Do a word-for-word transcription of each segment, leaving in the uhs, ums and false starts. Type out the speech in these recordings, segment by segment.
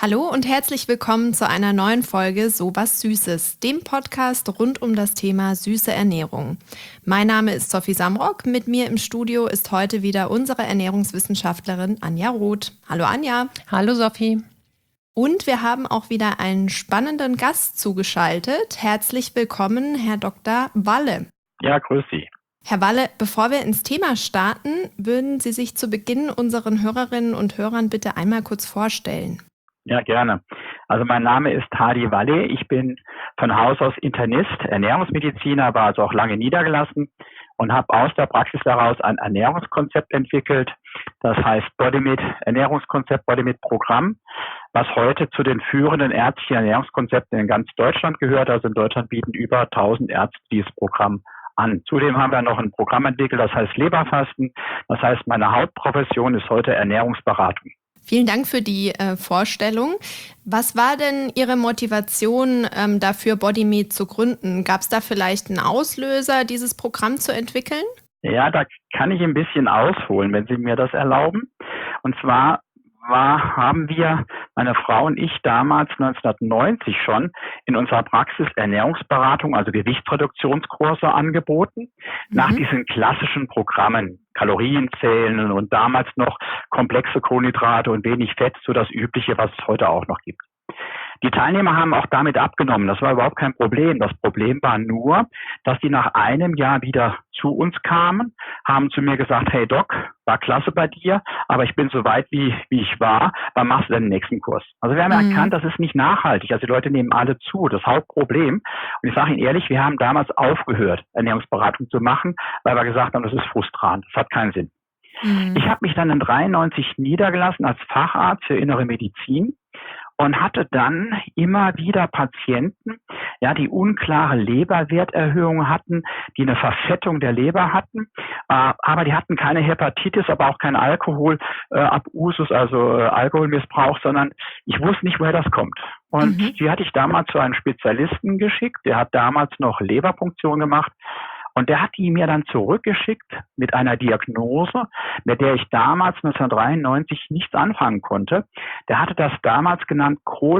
Hallo und herzlich willkommen zu einer neuen Folge So was Süßes, dem Podcast rund um das Thema süße Ernährung. Mein Name ist Sophie Samrock, mit mir im Studio ist heute wieder unsere Ernährungswissenschaftlerin Anja Roth. Hallo Anja. Hallo Sophie. Und wir haben auch wieder einen spannenden Gast zugeschaltet. Herzlich willkommen, Herr Doktor Walle. Ja, grüß Sie. Herr Walle, bevor wir ins Thema starten, würden Sie sich zu Beginn unseren Hörerinnen und Hörern bitte einmal kurz vorstellen? Ja, gerne. Also mein Name ist Hadi Walle. Ich bin von Haus aus Internist, Ernährungsmediziner, war also auch lange niedergelassen und habe aus der Praxis heraus ein Ernährungskonzept entwickelt. Das heißt Bodymit Ernährungskonzept, Bodymit Programm, was heute zu den führenden ärztlichen Ernährungskonzepten in ganz Deutschland gehört. Also in Deutschland bieten über tausend Ärzte dieses Programm an. Zudem haben wir noch ein Programm entwickelt, das heißt Leberfasten. Das heißt, meine Hauptprofession ist heute Ernährungsberatung. Vielen Dank für die äh, Vorstellung. Was war denn Ihre Motivation ähm, dafür, Bodymit zu gründen? Gab es da vielleicht einen Auslöser, dieses Programm zu entwickeln? Ja, da kann ich ein bisschen ausholen, wenn Sie mir das erlauben. Und zwar war, haben wir, meine Frau und ich, damals neunzehnhundertneunzig schon in unserer Praxis Ernährungsberatung, also Gewichtsreduktionskurse angeboten, mhm. nach diesen klassischen Programmen, Kalorienzählen und damals noch komplexe Kohlenhydrate und wenig Fett, so das Übliche, was es heute auch noch gibt. Die Teilnehmer haben auch damit abgenommen. Das war überhaupt kein Problem. Das Problem war nur, dass die nach einem Jahr wieder zu uns kamen, haben zu mir gesagt, hey Doc, war klasse bei dir, aber ich bin so weit, wie, wie ich war. Wann machst du denn den nächsten Kurs? Also wir haben mhm. erkannt, das ist nicht nachhaltig. Also die Leute nehmen alle zu. Das Hauptproblem. Und ich sage Ihnen ehrlich, wir haben damals aufgehört, Ernährungsberatung zu machen, weil wir gesagt haben, das ist frustrant. Das hat keinen Sinn. Mhm. Ich habe mich dann in dreiundneunzig niedergelassen als Facharzt für Innere Medizin und hatte dann immer wieder Patienten, ja, die unklare Leberwerterhöhung hatten, die eine Verfettung der Leber hatten, äh, aber die hatten keine Hepatitis, aber auch kein Alkohol, äh, Abusus, also äh, Alkoholmissbrauch, sondern ich wusste nicht, woher das kommt. Und mhm. die hatte ich damals zu einem Spezialisten geschickt, der hat damals noch Leberpunktion gemacht. Und der hat die mir dann zurückgeschickt mit einer Diagnose, mit der ich damals neunzehnhundertdreiundneunzig nichts anfangen konnte. Der hatte das damals genannt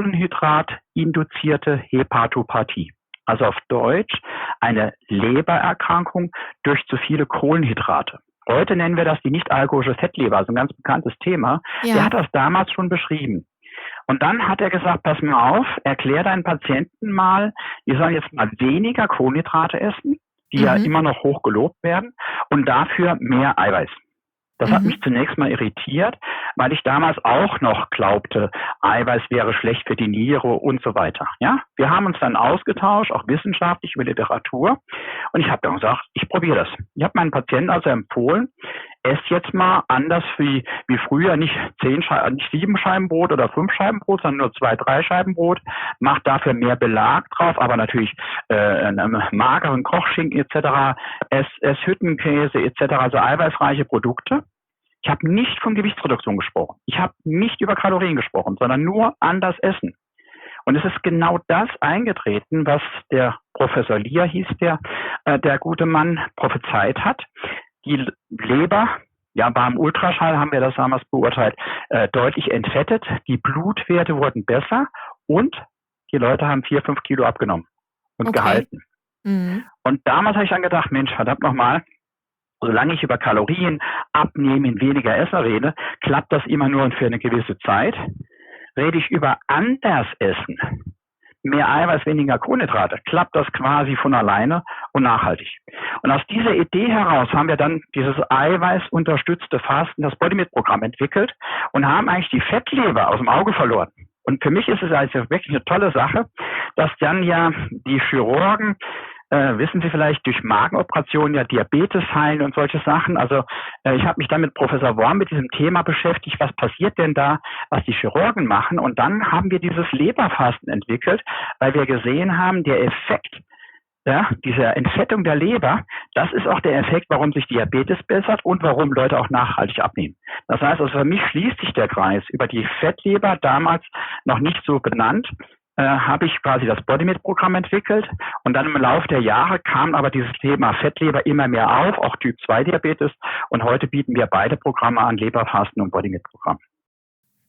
Kohlenhydrat-induzierte Hepatopathie. Also auf Deutsch eine Lebererkrankung durch zu viele Kohlenhydrate. Heute nennen wir das die nicht-alkoholische Fettleber, also ein ganz bekanntes Thema. Ja. Der hat das damals schon beschrieben. Und dann hat er gesagt, pass mal auf, erklär deinen Patienten mal, die sollen jetzt mal weniger Kohlenhydrate essen, die mhm. ja immer noch hoch gelobt werden, und dafür mehr Eiweiß. Das mhm. hat mich zunächst mal irritiert, weil ich damals auch noch glaubte, Eiweiß wäre schlecht für die Niere und so weiter. Ja, wir haben uns dann ausgetauscht, auch wissenschaftlich über Literatur, und ich habe dann gesagt, ich probiere das. Ich habe meinen Patienten also empfohlen, esst jetzt mal anders wie, wie früher, nicht zehn Scheiben, nicht sieben Scheiben Brot oder fünf Scheiben Brot, sondern nur zwei, drei Scheiben Brot. Macht dafür mehr Belag drauf, aber natürlich äh, einen mageren Kochschinken et cetera. Ess, ess Hüttenkäse et cetera, also eiweißreiche Produkte. Ich habe nicht von Gewichtsreduktion gesprochen. Ich habe nicht über Kalorien gesprochen, sondern nur anders essen. Und es ist genau das eingetreten, was der Professor Lier hieß, der, äh, der gute Mann, prophezeit hat. Die Leber, ja, beim Ultraschall haben wir das damals beurteilt, äh, deutlich entfettet. Die Blutwerte wurden besser und die Leute haben vier, fünf Kilo abgenommen und okay. gehalten. Mhm. Und damals habe ich dann gedacht, Mensch, verdammt nochmal, solange ich über Kalorien, Abnehmen, weniger Essen rede, klappt das immer nur für eine gewisse Zeit. Rede ich über anders Essen, mehr Eiweiß, weniger Kohlenhydrate, klappt das quasi von alleine und nachhaltig. Und aus dieser Idee heraus haben wir dann dieses eiweißunterstützte Fasten, das Bodymit-Programm entwickelt und haben eigentlich die Fettleber aus dem Auge verloren. Und für mich ist es also wirklich eine tolle Sache, dass dann ja die Chirurgen, äh, wissen Sie vielleicht, durch Magenoperationen ja Diabetes heilen und solche Sachen. Also äh, ich habe mich dann mit Professor Worm mit diesem Thema beschäftigt, was passiert denn da, was die Chirurgen machen. Und dann haben wir dieses Leberfasten entwickelt, weil wir gesehen haben, der Effekt, ja, diese Entfettung der Leber, das ist auch der Effekt, warum sich Diabetes bessert und warum Leute auch nachhaltig abnehmen. Das heißt, also für mich schließt sich der Kreis über die Fettleber, damals noch nicht so benannt, äh, habe ich quasi das Bodymit-Programm entwickelt, und dann im Laufe der Jahre kam aber dieses Thema Fettleber immer mehr auf, auch Typ zwei Diabetes, und heute bieten wir beide Programme an, Leberfasten und Bodymit-Programm.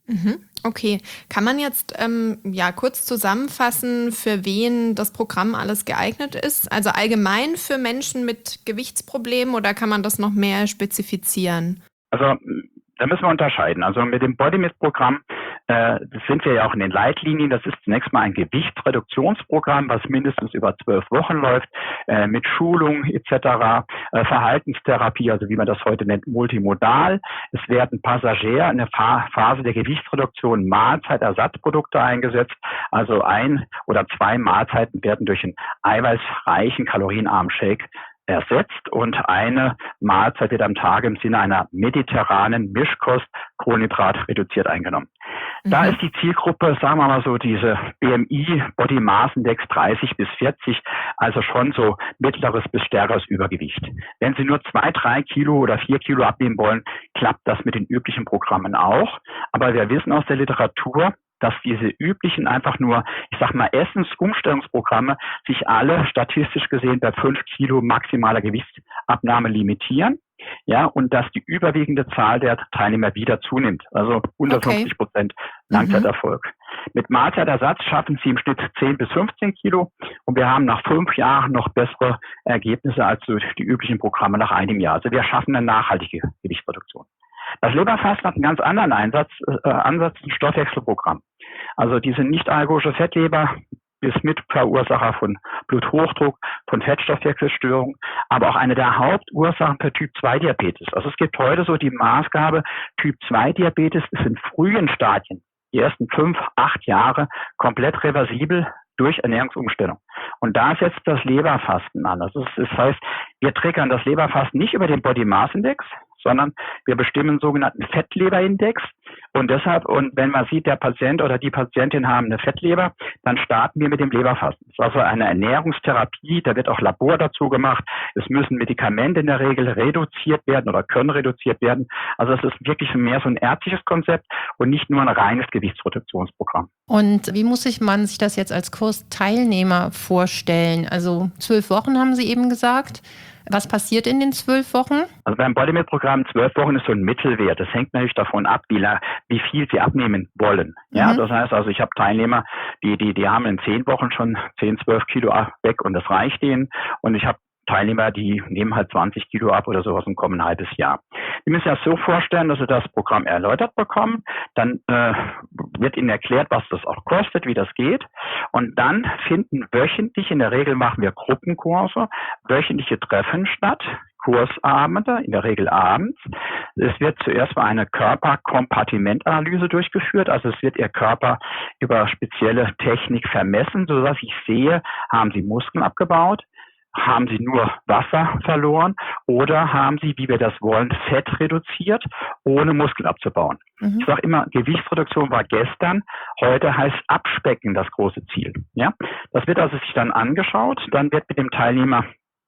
Mhm. Okay. Kann man jetzt ähm, ja kurz zusammenfassen, für wen das Programm alles geeignet ist? Also allgemein für Menschen mit Gewichtsproblemen oder kann man das noch mehr spezifizieren? Also da müssen wir unterscheiden. Also mit dem Bodymit-Programm äh, das sind wir ja auch in den Leitlinien. Das ist zunächst mal ein Gewichtsreduktionsprogramm, was mindestens über zwölf Wochen läuft, äh, mit Schulung et cetera, äh, Verhaltenstherapie, also wie man das heute nennt, multimodal. Es werden Passagier in der Fa- Phase der Gewichtsreduktion Mahlzeitersatzprodukte eingesetzt. Also ein oder zwei Mahlzeiten werden durch einen eiweißreichen, kalorienarmen Shake ersetzt und eine Mahlzeit wird am Tag im Sinne einer mediterranen Mischkost Kohlenhydrat reduziert eingenommen. Mhm. Da ist die Zielgruppe, sagen wir mal so, diese B M I Body Mass Index dreißig bis vierzig, also schon so mittleres bis stärkeres Übergewicht. Wenn Sie nur zwei, drei Kilo oder vier Kilo abnehmen wollen, klappt das mit den üblichen Programmen auch. Aber wir wissen aus der Literatur, dass diese üblichen einfach nur, ich sag mal, Essensumstellungsprogramme sich alle statistisch gesehen bei fünf Kilo maximaler Gewichtsabnahme limitieren. Ja, und dass die überwiegende Zahl der Teilnehmer wieder zunimmt. Also unter okay. fünfzig Prozent Langzeiterfolg. Mhm. Mit Mahlzeitersatz schaffen sie im Schnitt zehn bis fünfzehn Kilo und wir haben nach fünf Jahren noch bessere Ergebnisse als die üblichen Programme nach einem Jahr. Also wir schaffen eine nachhaltige Gewichtsreduktion. Das Leberfasten hat einen ganz anderen Einsatz, äh, Ansatz, ein Stoffwechselprogramm. Also diese nicht-alkoholische Fettleber ist Mitverursacher von Bluthochdruck, von Fettstoffwechselstörungen, aber auch eine der Hauptursachen für Typ zwei Diabetes. Also es gibt heute so die Maßgabe, Typ zwei Diabetes ist in frühen Stadien, die ersten fünf, acht Jahre, komplett reversibel durch Ernährungsumstellung. Und da setzt das Leberfasten an. Also das heißt, wir triggern das Leberfasten nicht über den Body Mass Index, sondern wir bestimmen einen sogenannten Fettleberindex. Und deshalb, und wenn man sieht, der Patient oder die Patientin haben eine Fettleber, dann starten wir mit dem Leberfasten. Das ist also eine Ernährungstherapie, da wird auch Labor dazu gemacht. Es müssen Medikamente in der Regel reduziert werden oder können reduziert werden. Also es ist wirklich mehr so ein ärztliches Konzept und nicht nur ein reines Gewichtsreduktionsprogramm. Und wie muss sich man sich das jetzt als Kursteilnehmer vorstellen? Also zwölf Wochen haben Sie eben gesagt. Was passiert in den zwölf Wochen? Also beim Bodymit-Programm zwölf Wochen ist so ein Mittelwert. Das hängt natürlich davon ab, wie, la- wie viel sie abnehmen wollen. Ja, Mhm. das heißt also, ich habe Teilnehmer, die, die, die haben in zehn Wochen schon zehn, zwölf Kilo weg und das reicht denen. Und ich habe Teilnehmer, die nehmen halt zwanzig Kilo ab oder sowas und kommen ein halbes Jahr. Sie müssen sich das so vorstellen, dass Sie das Programm erläutert bekommen. Dann äh, wird Ihnen erklärt, was das auch kostet, wie das geht. Und dann finden wöchentlich, in der Regel machen wir Gruppenkurse, wöchentliche Treffen statt. Kursabende, in der Regel abends. Es wird zuerst mal eine Körperkompartimentanalyse durchgeführt, also es wird Ihr Körper über spezielle Technik vermessen, sodass ich sehe, haben Sie Muskeln abgebaut, haben Sie nur Wasser verloren oder haben Sie, wie wir das wollen, Fett reduziert, ohne Muskeln abzubauen. Mhm. Ich sage immer, Gewichtsreduktion war gestern, heute heißt Abspecken das große Ziel. Ja, das wird also sich dann angeschaut, dann wird mit dem Teilnehmer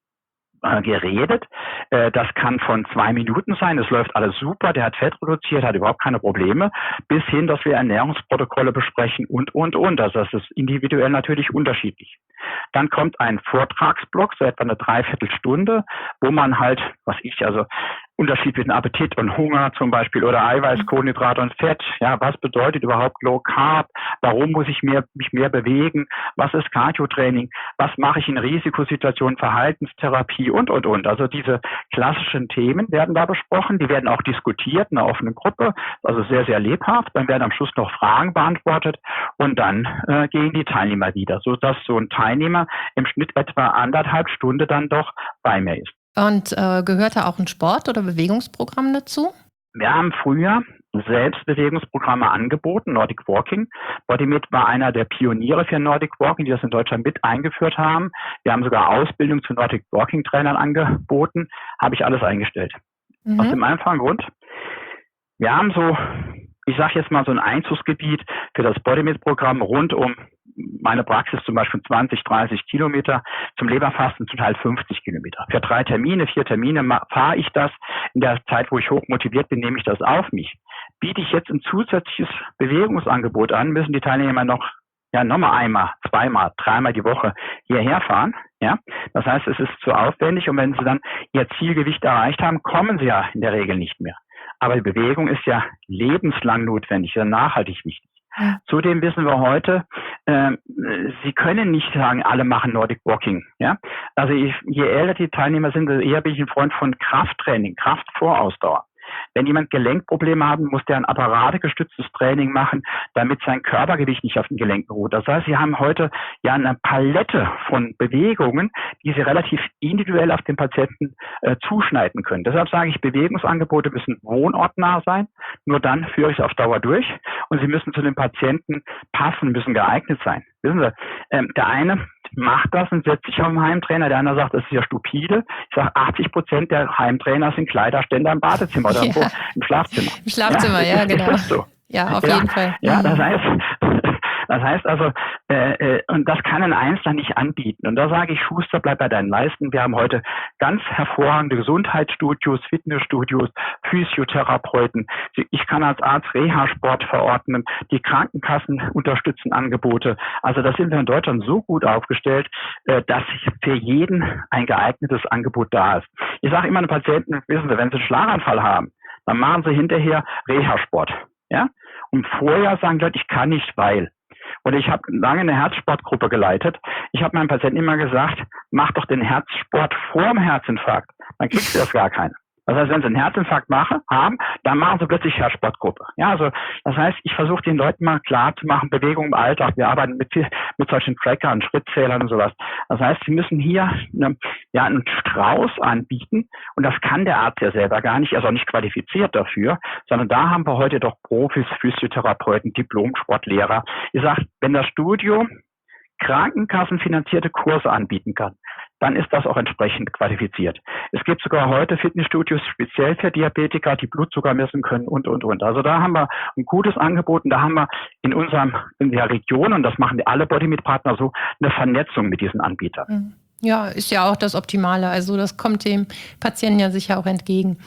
geredet. Das kann von zwei Minuten sein, es läuft alles super, der hat Fett reduziert, hat überhaupt keine Probleme, bis hin, dass wir Ernährungsprotokolle besprechen und, und, und. Also das ist individuell natürlich unterschiedlich. Dann kommt ein Vortragsblock, so etwa eine Dreiviertelstunde, wo man halt, was ich, also Unterschied zwischen Appetit und Hunger zum Beispiel oder Eiweiß, Kohlenhydrate und Fett. Ja, was bedeutet überhaupt Low Carb? Warum muss ich mehr, mich mehr bewegen? Was ist Cardio-Training? Was mache ich in Risikosituationen? Verhaltenstherapie und, und, und. Also diese klassischen Themen werden da besprochen. Die werden auch diskutiert in einer offenen Gruppe. Also sehr, sehr lebhaft. Dann werden am Schluss noch Fragen beantwortet und dann äh, gehen die Teilnehmer wieder, sodass so ein Teilnehmer im Schnitt etwa anderthalb Stunden dann doch bei mir ist. Und äh, gehört da auch ein Sport- oder Bewegungsprogramm dazu? Wir haben früher Selbstbewegungsprogramme angeboten, Nordic Walking. Bodymit war einer der Pioniere für Nordic Walking, die das in Deutschland mit eingeführt haben. Wir haben sogar Ausbildung zu Nordic Walking Trainern angeboten, habe ich alles eingestellt. Mhm. Aus dem einfachen Grund, wir haben so, ich sage jetzt mal so ein Einzugsgebiet für das Bodymit-Programm rund um meine Praxis zum Beispiel zwanzig, dreißig Kilometer, zum Leberfasten zum Teil fünfzig Kilometer. Für drei Termine, vier Termine fahre ich das. In der Zeit, wo ich hoch motiviert bin, nehme ich das auf mich. Biete ich jetzt ein zusätzliches Bewegungsangebot an, müssen die Teilnehmer noch ja nochmal einmal, zweimal, dreimal die Woche hierher fahren. Ja, das heißt, es ist zu aufwendig und wenn sie dann ihr Zielgewicht erreicht haben, kommen sie ja in der Regel nicht mehr. aber die Bewegung ist ja lebenslang notwendig, ja nachhaltig wichtig. Ja. Zudem wissen wir heute, äh, Sie können nicht sagen, alle machen Nordic Walking. Ja? Also ich, je älter die Teilnehmer sind, desto eher bin ich ein Freund von Krafttraining, Kraftvorausdauer. Wenn jemand Gelenkprobleme hat, muss der ein apparategestütztes Training machen, damit sein Körpergewicht nicht auf den Gelenken ruht. Das heißt, Sie haben heute ja eine Palette von Bewegungen, die Sie relativ individuell auf den Patienten äh, zuschneiden können. Deshalb sage ich, Bewegungsangebote müssen wohnortnah sein. Nur dann führe ich es auf Dauer durch. Und sie müssen zu den Patienten passen, müssen geeignet sein. Wissen Sie, ähm, der eine macht das und setzt sich auf den Heimtrainer. Der andere sagt, das ist ja stupide. Ich sage, achtzig Prozent der Heimtrainer sind Kleiderständer im Badezimmer oder ja. im Schlafzimmer. Im Schlafzimmer, ja, ja ist, genau. Ist so. Ja, auf ja, jeden Fall. Ja, das heißt, das heißt also, äh, äh, und das kann ein Einzelner nicht anbieten. Und da sage ich, Schuster, bleib bei deinen Leisten. Wir haben heute ganz hervorragende Gesundheitsstudios, Fitnessstudios, Physiotherapeuten. Ich kann als Arzt Reha-Sport verordnen. Die Krankenkassen unterstützen Angebote. Also da sind wir in Deutschland so gut aufgestellt, äh, dass für jeden ein geeignetes Angebot da ist. Ich sage immer den Patienten, wissen Sie, wenn Sie einen Schlaganfall haben, dann machen Sie hinterher Reha-Sport. Ja? Und vorher sagen Leute, ich kann nicht, weil. Und ich habe lange eine Herzsportgruppe geleitet. Ich habe meinen Patienten immer gesagt, mach doch den Herzsport vor dem Herzinfarkt. Dann kriegst du das gar keinen. Das heißt, wenn sie einen Herzinfarkt machen, haben, dann machen sie plötzlich Herzsportgruppe. Ja, also das heißt, ich versuche den Leuten mal klar zu machen, Bewegung im Alltag. Wir arbeiten mit, mit solchen Trackern, Schrittzählern und sowas. Das heißt, sie müssen hier eine, ja, einen Strauß anbieten und das kann der Arzt ja selber gar nicht, er ist auch nicht qualifiziert dafür, sondern da haben wir heute doch Profis, Physiotherapeuten, Diplom-Sportlehrer. Ich sage, wenn das Studio krankenkassenfinanzierte Kurse anbieten kann, dann ist das auch entsprechend qualifiziert. Es gibt sogar heute Fitnessstudios speziell für Diabetiker, die Blutzucker messen können und, und, und. Also da haben wir ein gutes Angebot und da haben wir in unserem, in der Region, und das machen alle Bodymeat-Partner so, eine Vernetzung mit diesen Anbietern. Ja, ist ja auch das Optimale. Also das kommt dem Patienten ja sicher auch entgegen.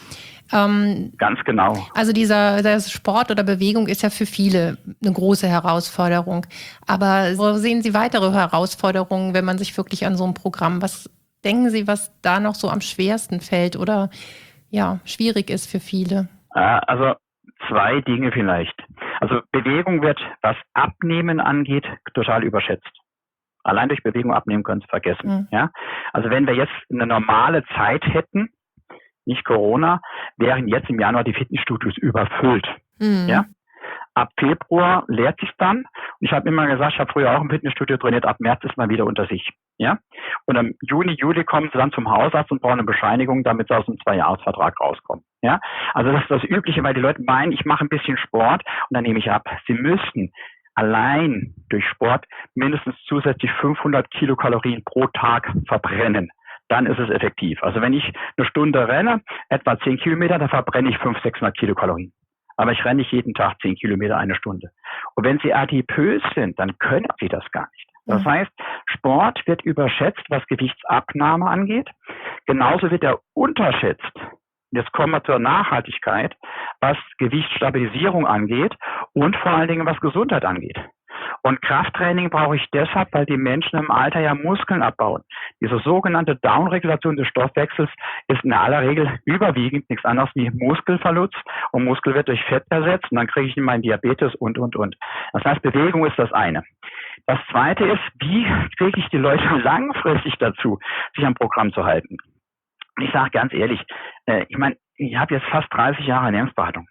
Ähm, Ganz genau. Also dieser das Sport oder Bewegung ist ja für viele eine große Herausforderung. Aber wo sehen Sie weitere Herausforderungen, wenn man sich wirklich an so einem Programm, was denken Sie, was da noch so am schwersten fällt oder ja schwierig ist für viele? Also zwei Dinge vielleicht. Also Bewegung wird, was Abnehmen angeht, total überschätzt. Allein durch Bewegung abnehmen können Sie vergessen. Mhm. Ja? Also wenn wir jetzt eine normale Zeit hätten, nicht Corona, wären jetzt im Januar die Fitnessstudios überfüllt. Mhm. Ja? Ab Februar leert sich dann. Und ich habe immer gesagt, ich habe früher auch im Fitnessstudio trainiert, ab März ist man wieder unter sich. Ja? Und im Juni, Juli kommen sie dann zum Hausarzt und brauchen eine Bescheinigung, damit sie aus dem Zwei-Jahres-Vertrag rauskommen. Ja? Also das ist das Übliche, weil die Leute meinen, ich mache ein bisschen Sport und dann nehme ich ab. Sie müssten allein durch Sport mindestens zusätzlich fünfhundert Kilokalorien pro Tag verbrennen. Dann ist es effektiv. Also wenn ich eine Stunde renne, etwa zehn Kilometer, dann verbrenne ich fünfhundert, sechshundert Kilokalorien. Aber ich renne nicht jeden Tag zehn Kilometer eine Stunde. Und wenn Sie adipös sind, dann können Sie das gar nicht. Das heißt, Sport wird überschätzt, was Gewichtsabnahme angeht. Genauso wird er unterschätzt. Jetzt kommen wir zur Nachhaltigkeit, was Gewichtsstabilisierung angeht und vor allen Dingen was Gesundheit angeht. Und Krafttraining brauche ich deshalb, weil die Menschen im Alter ja Muskeln abbauen. Diese sogenannte Downregulation des Stoffwechsels ist in aller Regel überwiegend nichts anderes wie Muskelverlust und Muskel wird durch Fett ersetzt und dann kriege ich meinen Diabetes und, und, und. Das heißt, Bewegung ist das eine. Das zweite ist, wie kriege ich die Leute langfristig dazu, sich am Programm zu halten? Und ich sage ganz ehrlich, äh, ich meine, ich habe jetzt fast dreißig Jahre Ernährungsberatung.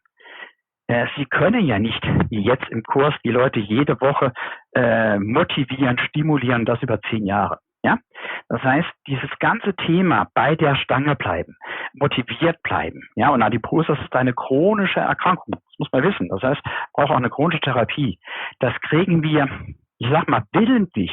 Äh, Sie können ja nicht, wie jetzt im Kurs, die Leute jede Woche äh, motivieren, stimulieren, das über zehn Jahre. Ja, das heißt, dieses ganze Thema bei der Stange bleiben, motiviert bleiben. Ja, und Adipositas ist eine chronische Erkrankung. Das muss man wissen. Das heißt, braucht auch eine chronische Therapie. Das kriegen wir, ich sag mal, willentlich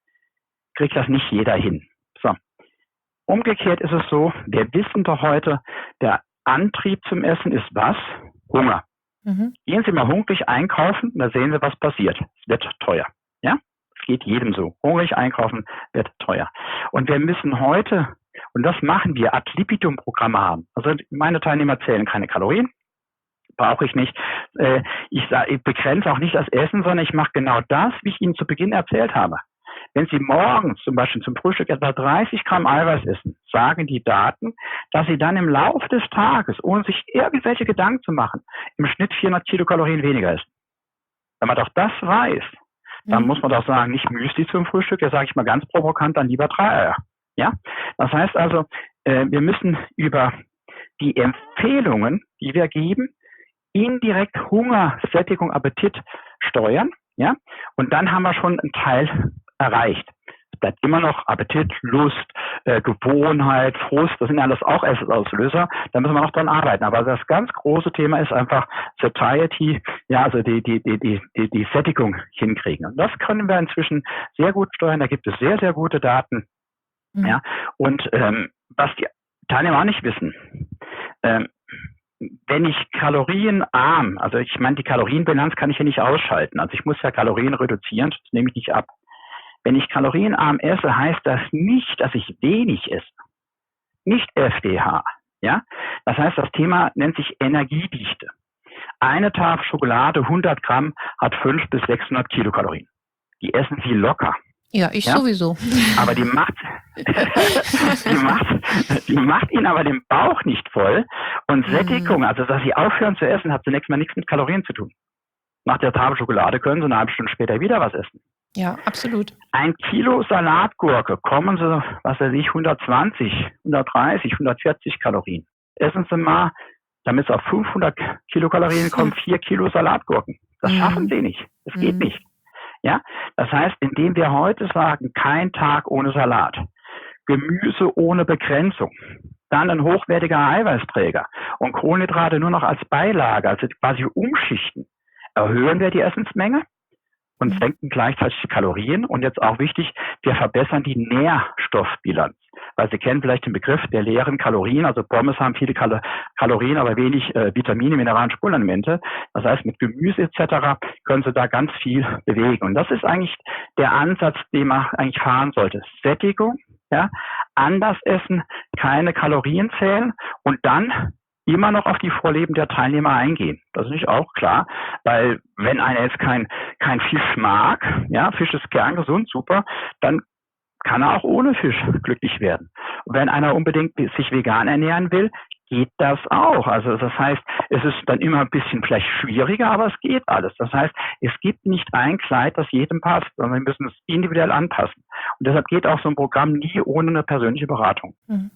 kriegt das nicht jeder hin. So. Umgekehrt ist es so, wir wissen doch heute, der Antrieb zum Essen ist was? Hunger. Mhm. Gehen Sie mal hungrig einkaufen, da sehen Sie, was passiert. Es wird teuer. Ja? Es geht jedem so. Hungrig einkaufen wird teuer. Und wir müssen heute, und das machen wir, Ad libitum Programme haben. Also meine Teilnehmer zählen keine Kalorien. Brauche ich nicht. Ich, ich begrenze auch nicht das Essen, sondern ich mache genau das, wie ich Ihnen zu Beginn erzählt habe. Wenn Sie morgens zum Beispiel zum Frühstück etwa dreißig Gramm Eiweiß essen, sagen die Daten, dass Sie dann im Laufe des Tages, ohne sich irgendwelche Gedanken zu machen, im Schnitt vierhundert Kilokalorien weniger essen. Wenn man doch das weiß, dann muss man doch sagen, nicht Müsli zum Frühstück, ja, sage ich mal ganz provokant, dann lieber drei Eier. Ja? Das heißt also, äh, wir müssen über die Empfehlungen, die wir geben, indirekt Hunger, Sättigung, Appetit steuern. Ja? Und dann haben wir schon einen Teil erreicht. Es bleibt immer noch Appetit, Lust, äh, Gewohnheit, Frust, das sind alles auch Essensauslöser. Da müssen wir noch dran arbeiten. Aber das ganz große Thema ist einfach Satiety, ja, also die, die, die, die, die, die Sättigung hinkriegen. Und das können wir inzwischen sehr gut steuern. Da gibt es sehr, sehr gute Daten. Mhm. Ja, und ähm, was die Teilnehmer auch nicht wissen, ähm, wenn ich kalorienarm, also ich meine, die Kalorienbilanz kann ich hier nicht ausschalten. Also ich muss ja Kalorien reduzieren, das nehme ich nicht ab. Wenn ich kalorienarm esse, heißt das nicht, dass ich wenig esse. Nicht F D H. Ja? Das heißt, das Thema nennt sich Energiedichte. Eine Tafel Schokolade, hundert Gramm, hat fünfhundert bis sechshundert Kilokalorien. Die essen Sie locker. Ja, ich ja? sowieso. Aber die macht, die macht, die macht Ihnen aber den Bauch nicht voll. Und Sättigung, also dass Sie aufhören zu essen, hat zunächst mal nichts mit Kalorien zu tun. Nach der Tafel Schokolade können Sie eine halbe Stunde später wieder was essen. Ja, absolut. Ein Kilo Salatgurke, kommen Sie, was weiß ich, hundertzwanzig, hundertdreißig, hundertvierzig Kalorien. Essen Sie mal, damit es auf fünfhundert Kilokalorien kommen, vier Kilo Salatgurken. Das mhm. schaffen Sie nicht. Das mhm. geht nicht. Ja, das heißt, indem wir heute sagen, kein Tag ohne Salat, Gemüse ohne Begrenzung, dann ein hochwertiger Eiweißträger und Kohlenhydrate nur noch als Beilage, also quasi umschichten, erhöhen wir die Essensmenge und mhm. senken gleichzeitig die Kalorien. Und jetzt auch wichtig, wir verbessern die Nährstoffbilanz. Weil Sie kennen vielleicht den Begriff der leeren Kalorien. Also Pommes haben viele Kal- Kalorien, aber wenig äh, Vitamine, Mineralien, Spurenelemente. Das heißt, mit Gemüse et cetera können Sie da ganz viel bewegen. Und das ist eigentlich der Ansatz, den man eigentlich fahren sollte. Sättigung, ja, anders essen, keine Kalorien zählen und dann immer noch auf die Vorlieben der Teilnehmer eingehen. Das ist nicht auch klar, weil wenn einer jetzt kein, kein Fisch mag, ja, Fisch ist kerngesund, super, dann kann er auch ohne Fisch glücklich werden. Und wenn einer unbedingt sich vegan ernähren will, geht das auch. Also das heißt, es ist dann immer ein bisschen vielleicht schwieriger, aber es geht alles. Das heißt, es gibt nicht ein Kleid, das jedem passt, sondern wir müssen es individuell anpassen. Und deshalb geht auch so ein Programm nie ohne eine persönliche Beratung.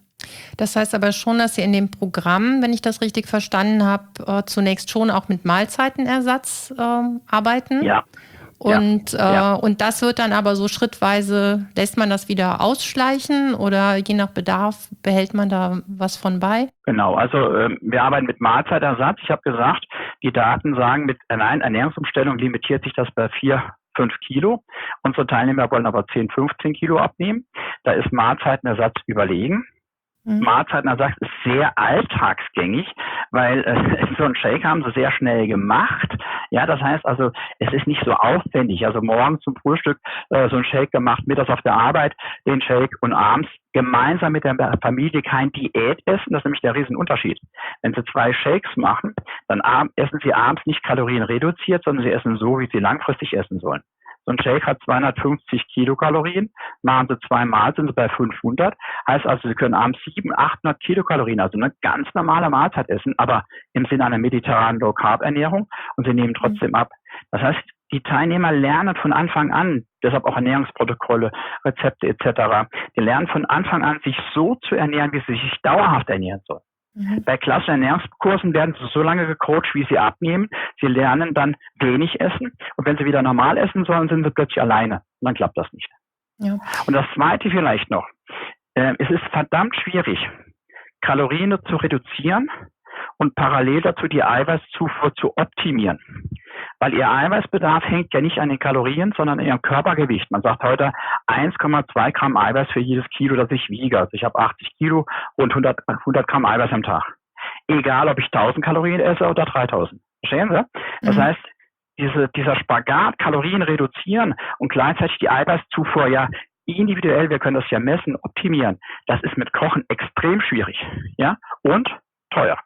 Das heißt aber schon, dass Sie in dem Programm, wenn ich das richtig verstanden habe, zunächst schon auch mit Mahlzeitenersatz äh, arbeiten. Ja. Und, ja, äh, ja. und das wird dann aber so schrittweise, lässt man das wieder ausschleichen oder je nach Bedarf behält man da was von bei? Genau, also äh, wir arbeiten mit Mahlzeitersatz. Ich habe gesagt, die Daten sagen, mit allein Ernährungsumstellung limitiert sich das bei vier, fünf Kilo. Unsere Teilnehmer wollen aber zehn, fünfzehn Kilo abnehmen. Da ist Mahlzeitenersatz überlegen. Mhm. Mahlzeitenersatz ist sehr alltagsgängig, weil äh, so einen Shake haben sie sehr schnell gemacht. Ja, das heißt also, es ist nicht so aufwendig. Also morgens zum Frühstück äh, so einen Shake gemacht, mittags auf der Arbeit den Shake und abends gemeinsam mit der Familie kein Diät essen. Das ist nämlich der Riesenunterschied. Wenn Sie zwei Shakes machen, dann ab- essen Sie abends nicht kalorienreduziert, sondern Sie essen so, wie Sie langfristig essen sollen. So ein Shake hat zweihundertfünfzig Kilokalorien, machen Sie zweimal, sind Sie bei fünfhundert. Heißt also, Sie können abends siebenhundert, achthundert Kilokalorien, also eine ganz normale Mahlzeit essen, aber im Sinne einer mediterranen Low-Carb-Ernährung und Sie nehmen trotzdem ab. Das heißt, die Teilnehmer lernen von Anfang an, deshalb auch Ernährungsprotokolle, Rezepte et cetera. Die lernen von Anfang an, sich so zu ernähren, wie sie sich dauerhaft ernähren sollen. Mhm. Bei klassischen Ernährungskursen werden sie so lange gecoacht, wie sie abnehmen. Sie lernen dann wenig essen. Und wenn sie wieder normal essen sollen, sind sie plötzlich alleine. Und dann klappt das nicht. Ja. Und das Zweite vielleicht noch. Äh, es ist verdammt schwierig, Kalorien zu reduzieren und parallel dazu die Eiweißzufuhr zu optimieren. Weil Ihr Eiweißbedarf hängt ja nicht an den Kalorien, sondern an Ihrem Körpergewicht. Man sagt heute eins Komma zwei Gramm Eiweiß für jedes Kilo, das ich wiege. Also ich habe achtzig Kilo und hundert, hundert Gramm Eiweiß am Tag. Egal, ob ich tausend Kalorien esse oder dreitausend. Verstehen Sie? Das mhm. heißt, diese, dieser Spagat, Kalorien reduzieren und gleichzeitig die Eiweißzufuhr ja individuell, wir können das ja messen, optimieren. Das ist mit Kochen extrem schwierig. Ja? Und teuer.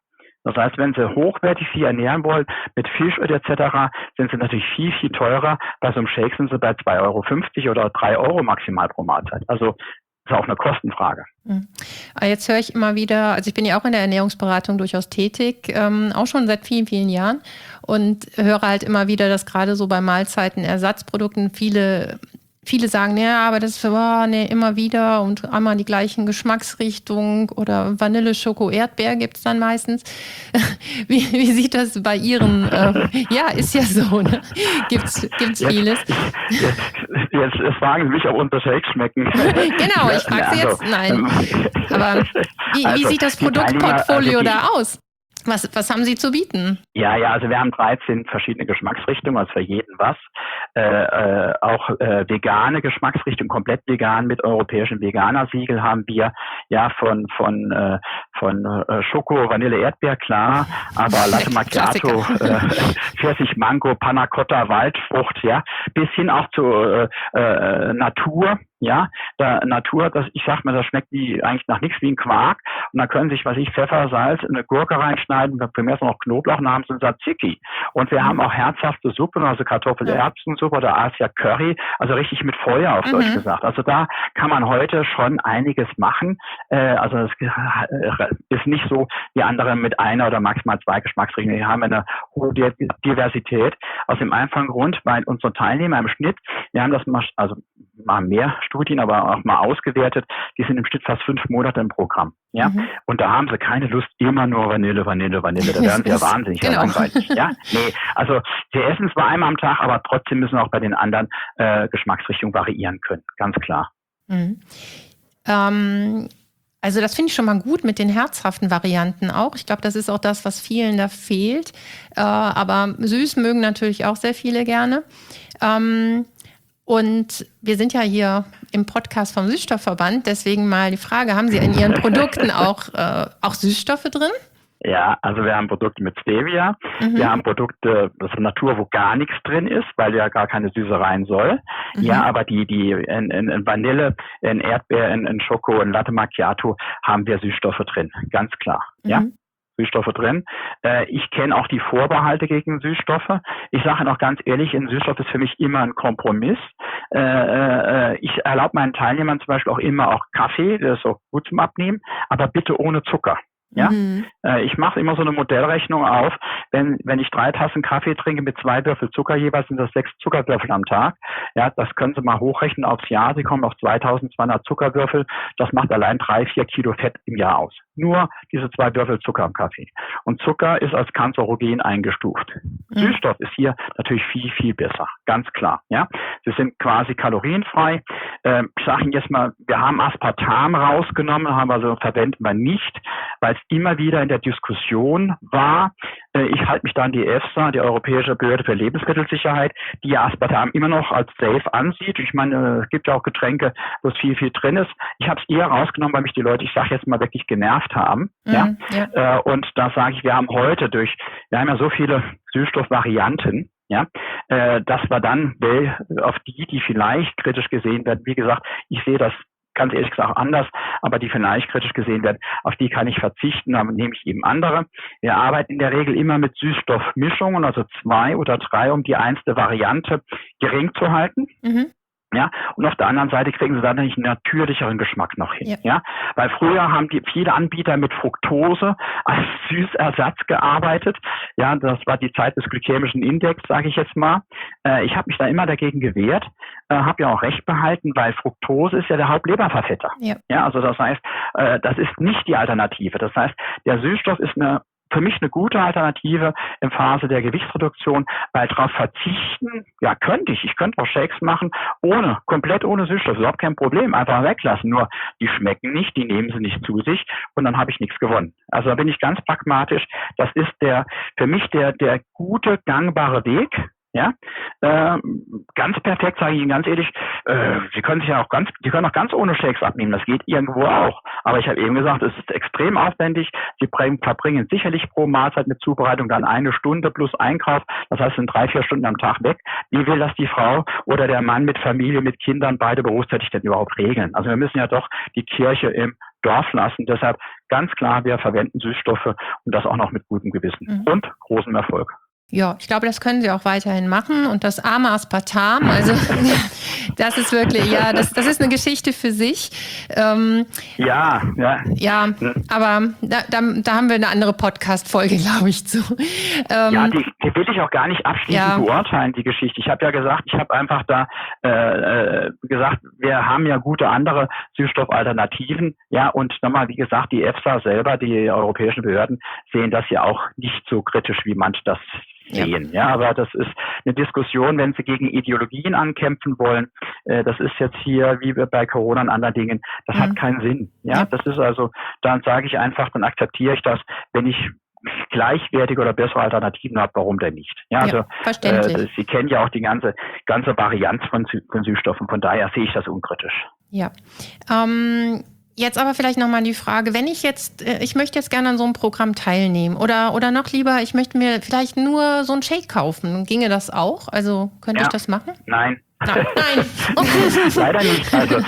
Das heißt, wenn Sie hochwertig Sie ernähren wollen, mit Fisch et cetera, sind Sie natürlich viel, viel teurer. Bei so einem Shake sind Sie bei zwei Euro fünfzig oder drei Euro maximal pro Mahlzeit. Also das ist auch eine Kostenfrage. Jetzt höre ich immer wieder, also ich bin ja auch in der Ernährungsberatung durchaus tätig, ähm, auch schon seit vielen, vielen Jahren und höre halt immer wieder, dass gerade so bei Mahlzeiten, Ersatzprodukten viele Viele sagen, ja, aber das ist oh, nee, immer wieder und einmal die gleichen Geschmacksrichtungen oder Vanille, Schoko, Erdbeer gibt es dann meistens. Wie, wie sieht das bei Ihren, äh, ja, ist ja so, ne? Gibt's, gibt's vieles? Jetzt, jetzt, jetzt fragen Sie mich, ob unsere Shakes schmecken. Genau, ich frage Sie jetzt, nein. Aber wie, wie also, sieht das Produktportfolio also die, da aus? Was, was haben Sie zu bieten? Ja, ja, also wir haben dreizehn verschiedene Geschmacksrichtungen, also für jeden was. Äh, äh, auch äh, vegane Geschmacksrichtungen, komplett vegan mit europäischem Veganer-Siegel haben wir. Ja, von von äh, von äh, Schoko, Vanille, Erdbeer, klar, aber Latte Macchiato, äh, Pfirsich, Mango, Panna Cotta, Waldfrucht, ja, bis hin auch zu äh, äh, Natur. Ja, da Natur, das, ich sag mal, das schmeckt wie eigentlich nach nichts wie ein Quark. Und da können sich, was ich, Pfeffer, Salz, eine Gurke reinschneiden, primär noch Knoblauch, und haben sie Tzatziki. Und wir haben auch herzhafte Suppen, also Kartoffel-Erbsensuppe oder Asia Curry, also richtig mit Feuer auf mhm. Deutsch gesagt. Also da kann man heute schon einiges machen. Äh, also es ist nicht so wie andere mit einer oder maximal zwei Geschmacksrichtungen. Wir haben eine hohe Diversität. Aus dem einfachen Grund, weil unsere Teilnehmer im Schnitt, wir haben das mal, also mal mehr Studien, aber auch mal ausgewertet, die sind im Schnitt fast fünf Monate im Programm. Ja, mhm. Und da haben sie keine Lust, immer nur Vanille, Vanille, Vanille. Da werden sie ja wahnsinnig genau. langweilig. Ja, nee, also sie essen zwar einmal am Tag, aber trotzdem müssen auch bei den anderen äh, Geschmacksrichtungen variieren können. Ganz klar. Mhm. Ähm, also das finde ich schon mal gut mit den herzhaften Varianten auch. Ich glaube, das ist auch das, was vielen da fehlt. Äh, aber süß mögen natürlich auch sehr viele gerne. Ähm, Und wir sind ja hier im Podcast vom Süßstoffverband, deswegen mal die Frage, haben Sie in Ihren Produkten auch, äh, auch Süßstoffe drin? Ja, also wir haben Produkte mit Stevia, mhm. wir haben Produkte aus der Natur, wo gar nichts drin ist, weil ja gar keine Süße rein soll. Mhm. Ja, aber die die in, in, in Vanille, in Erdbeer, in, in Schoko, in Latte Macchiato haben wir Süßstoffe drin, ganz klar. Mhm. Ja. Süßstoffe drin. Äh, ich kenne auch die Vorbehalte gegen Süßstoffe. Ich sage noch ganz ehrlich, ein Süßstoff ist für mich immer ein Kompromiss. Äh, äh, ich erlaube meinen Teilnehmern zum Beispiel auch immer auch Kaffee, das ist auch gut zum Abnehmen, aber bitte ohne Zucker. Ja, mhm. äh, ich mache immer so eine Modellrechnung auf. Wenn wenn ich drei Tassen Kaffee trinke mit zwei Würfel Zucker jeweils, sind das sechs Zuckerwürfel am Tag. Ja, das können Sie mal hochrechnen aufs Jahr. Sie kommen auf zweitausendzweihundert Zuckerwürfel. Das macht allein drei, vier Kilo Fett im Jahr aus. Nur diese zwei Würfel Zucker im Kaffee. Und Zucker ist als kanzerogen eingestuft. Mhm. Süßstoff ist hier natürlich viel, viel besser. Ganz klar. Ja, sie sind quasi kalorienfrei. Ähm, ich sage Ihnen jetzt mal, wir haben Aspartam rausgenommen, haben also verwenden wir nicht, weil es immer wieder in der Diskussion war. Ich halte mich da an die EFSA, die Europäische Behörde für Lebensmittelsicherheit, die ja Aspartam immer noch als safe ansieht. Ich meine, es gibt ja auch Getränke, wo es viel, viel drin ist. Ich habe es eher rausgenommen, weil mich die Leute, ich sage jetzt mal, wirklich genervt haben. Mhm, ja? ja. Und da sage ich, wir haben heute durch, wir haben ja so viele Süßstoffvarianten, ja, äh, dass wir dann auf die, die vielleicht kritisch gesehen werden, wie gesagt, ich sehe das ganz ehrlich gesagt auch anders, aber die vielleicht kritisch gesehen werden, auf die kann ich verzichten, dann nehme ich eben andere. Wir arbeiten in der Regel immer mit Süßstoffmischungen, also zwei oder drei, um die einzelne Variante gering zu halten. Mhm. Ja, und auf der anderen Seite kriegen sie dann einen natürlicheren Geschmack noch hin. Ja. ja, weil früher haben die viele Anbieter mit Fructose als Süßersatz gearbeitet. Ja, das war die Zeit des glykämischen Index, sage ich jetzt mal. Äh, ich habe mich da immer dagegen gewehrt, äh, habe ja auch recht behalten, weil Fructose ist ja der Hauptleberverfetter. Ja, ja, also das heißt, äh, das ist nicht die Alternative. Das heißt, der Süßstoff ist eine für mich eine gute Alternative in Phase der Gewichtsreduktion, weil darauf verzichten, ja, könnte ich. Ich könnte auch Shakes machen, ohne, komplett ohne Süßstoff, überhaupt kein Problem, einfach weglassen. Nur, die schmecken nicht, die nehmen sie nicht zu sich und dann habe ich nichts gewonnen. Also da bin ich ganz pragmatisch. Das ist der, für mich der, der gute, gangbare Weg. Ja, äh, ganz perfekt, sage ich Ihnen ganz ehrlich, äh, Sie können sich ja auch ganz, Sie können auch ganz ohne Shakes abnehmen, das geht irgendwo auch. Aber ich habe eben gesagt, es ist extrem aufwendig. Sie verbringen sicherlich pro Mahlzeit mit Zubereitung dann eine Stunde plus Einkauf. Das heißt, sind drei, vier Stunden am Tag weg. Wie will das die Frau oder der Mann mit Familie, mit Kindern, beide berufstätig denn überhaupt regeln? Also wir müssen ja doch die Kirche im Dorf lassen. Deshalb ganz klar, wir verwenden Süßstoffe und das auch noch mit gutem Gewissen mhm. und großem Erfolg. Ja, ich glaube, das können Sie auch weiterhin machen. Und das arme Aspartam, also das ist wirklich, ja, das, das ist eine Geschichte für sich. Ähm, ja, ja. Ja, aber da, da, da haben wir eine andere Podcast-Folge, glaube ich, zu. Ähm, ja, die, die will ich auch gar nicht abschließend ja. beurteilen, die Geschichte. Ich habe ja gesagt, ich habe einfach da äh, gesagt, wir haben ja gute andere Süßstoffalternativen. Ja, und nochmal, wie gesagt, die EFSA selber, die europäischen Behörden, sehen das ja auch nicht so kritisch, wie manche das sehen. Ja. ja, aber das ist eine Diskussion, wenn Sie gegen Ideologien ankämpfen wollen. Äh, das ist jetzt hier, wie bei Corona und anderen Dingen, das mhm. hat keinen Sinn. Ja, ja, das ist also, dann sage ich einfach, dann akzeptiere ich das, wenn ich gleichwertige oder bessere Alternativen habe, warum denn nicht? Ja, also, ja, verständlich. Äh, Sie kennen ja auch die ganze, ganze Varianz von, von Süßstoffen, von daher sehe ich das unkritisch. Ja, ähm, jetzt aber vielleicht nochmal die Frage, wenn ich jetzt, ich möchte jetzt gerne an so einem Programm teilnehmen oder, oder noch lieber, ich möchte mir vielleicht nur so einen Shake kaufen. Ginge das auch? Also könnte ja. ich das machen? Nein. Nein. Nein. Leider nicht. Also,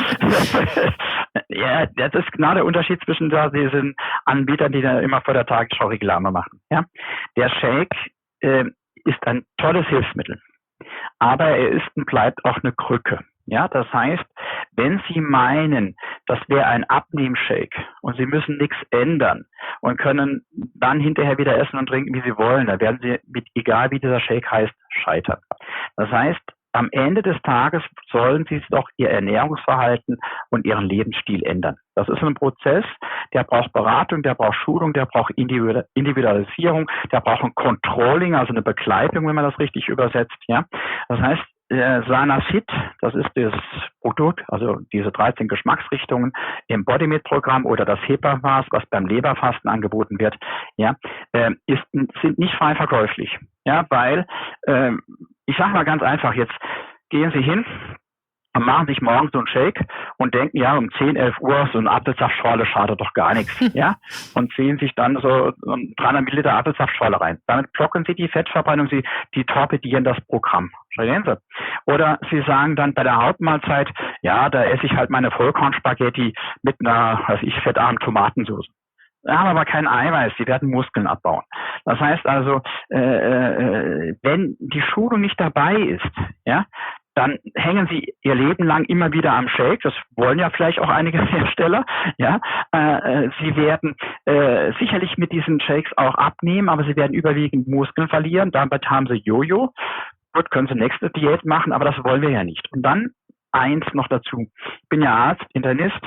ja, das ist genau der Unterschied zwischen da diesen Anbietern, die da immer vor der Tagesschau Reklame machen. Ja? Der Shake äh, ist ein tolles Hilfsmittel, aber er ist und bleibt auch eine Krücke. Ja, das heißt, wenn Sie meinen, das wäre ein Abnehmshake und Sie müssen nichts ändern und können dann hinterher wieder essen und trinken, wie Sie wollen, dann werden Sie, mit, egal wie dieser Shake heißt, scheitern. Das heißt, am Ende des Tages sollen Sie doch Ihr Ernährungsverhalten und Ihren Lebensstil ändern. Das ist ein Prozess, der braucht Beratung, der braucht Schulung, der braucht Individualisierung, der braucht ein Controlling, also eine Begleitung, wenn man das richtig übersetzt. Ja, das heißt, Äh, Sanafit, das ist das Produkt, also diese dreizehn Geschmacksrichtungen im Bodymit-Programm oder das HEPA-Maß, was beim Leberfasten angeboten wird, ja, äh, ist, sind nicht frei verkäuflich. Ja, weil, äh, ich sage mal ganz einfach, jetzt gehen Sie hin und machen sich morgens so einen Shake und denken, ja, um zehn, elf Uhr so eine Apfelsaftschorle schadet doch gar nichts, ja, und ziehen sich dann so dreihundert Milliliter Apfelsaftschorle rein. Damit blocken Sie die Fettverbrennung, Sie, die torpedieren das Programm. Verstehen Sie? Oder Sie sagen dann bei der Hauptmahlzeit, ja, da esse ich halt meine Vollkornspaghetti mit einer, weiß ich, fettarmen Tomatensauce. Da haben aber kein Eiweiß, die werden Muskeln abbauen. Das heißt also, äh, äh, wenn die Schulung nicht dabei ist, ja, dann hängen Sie Ihr Leben lang immer wieder am Shake. Das wollen ja vielleicht auch einige Hersteller. Ja, äh, Sie werden äh, sicherlich mit diesen Shakes auch abnehmen, aber Sie werden überwiegend Muskeln verlieren. Damit haben Sie Jojo. Gut, können Sie nächste Diät machen, aber das wollen wir ja nicht. Und dann eins noch dazu. Ich bin ja Arzt, Internist.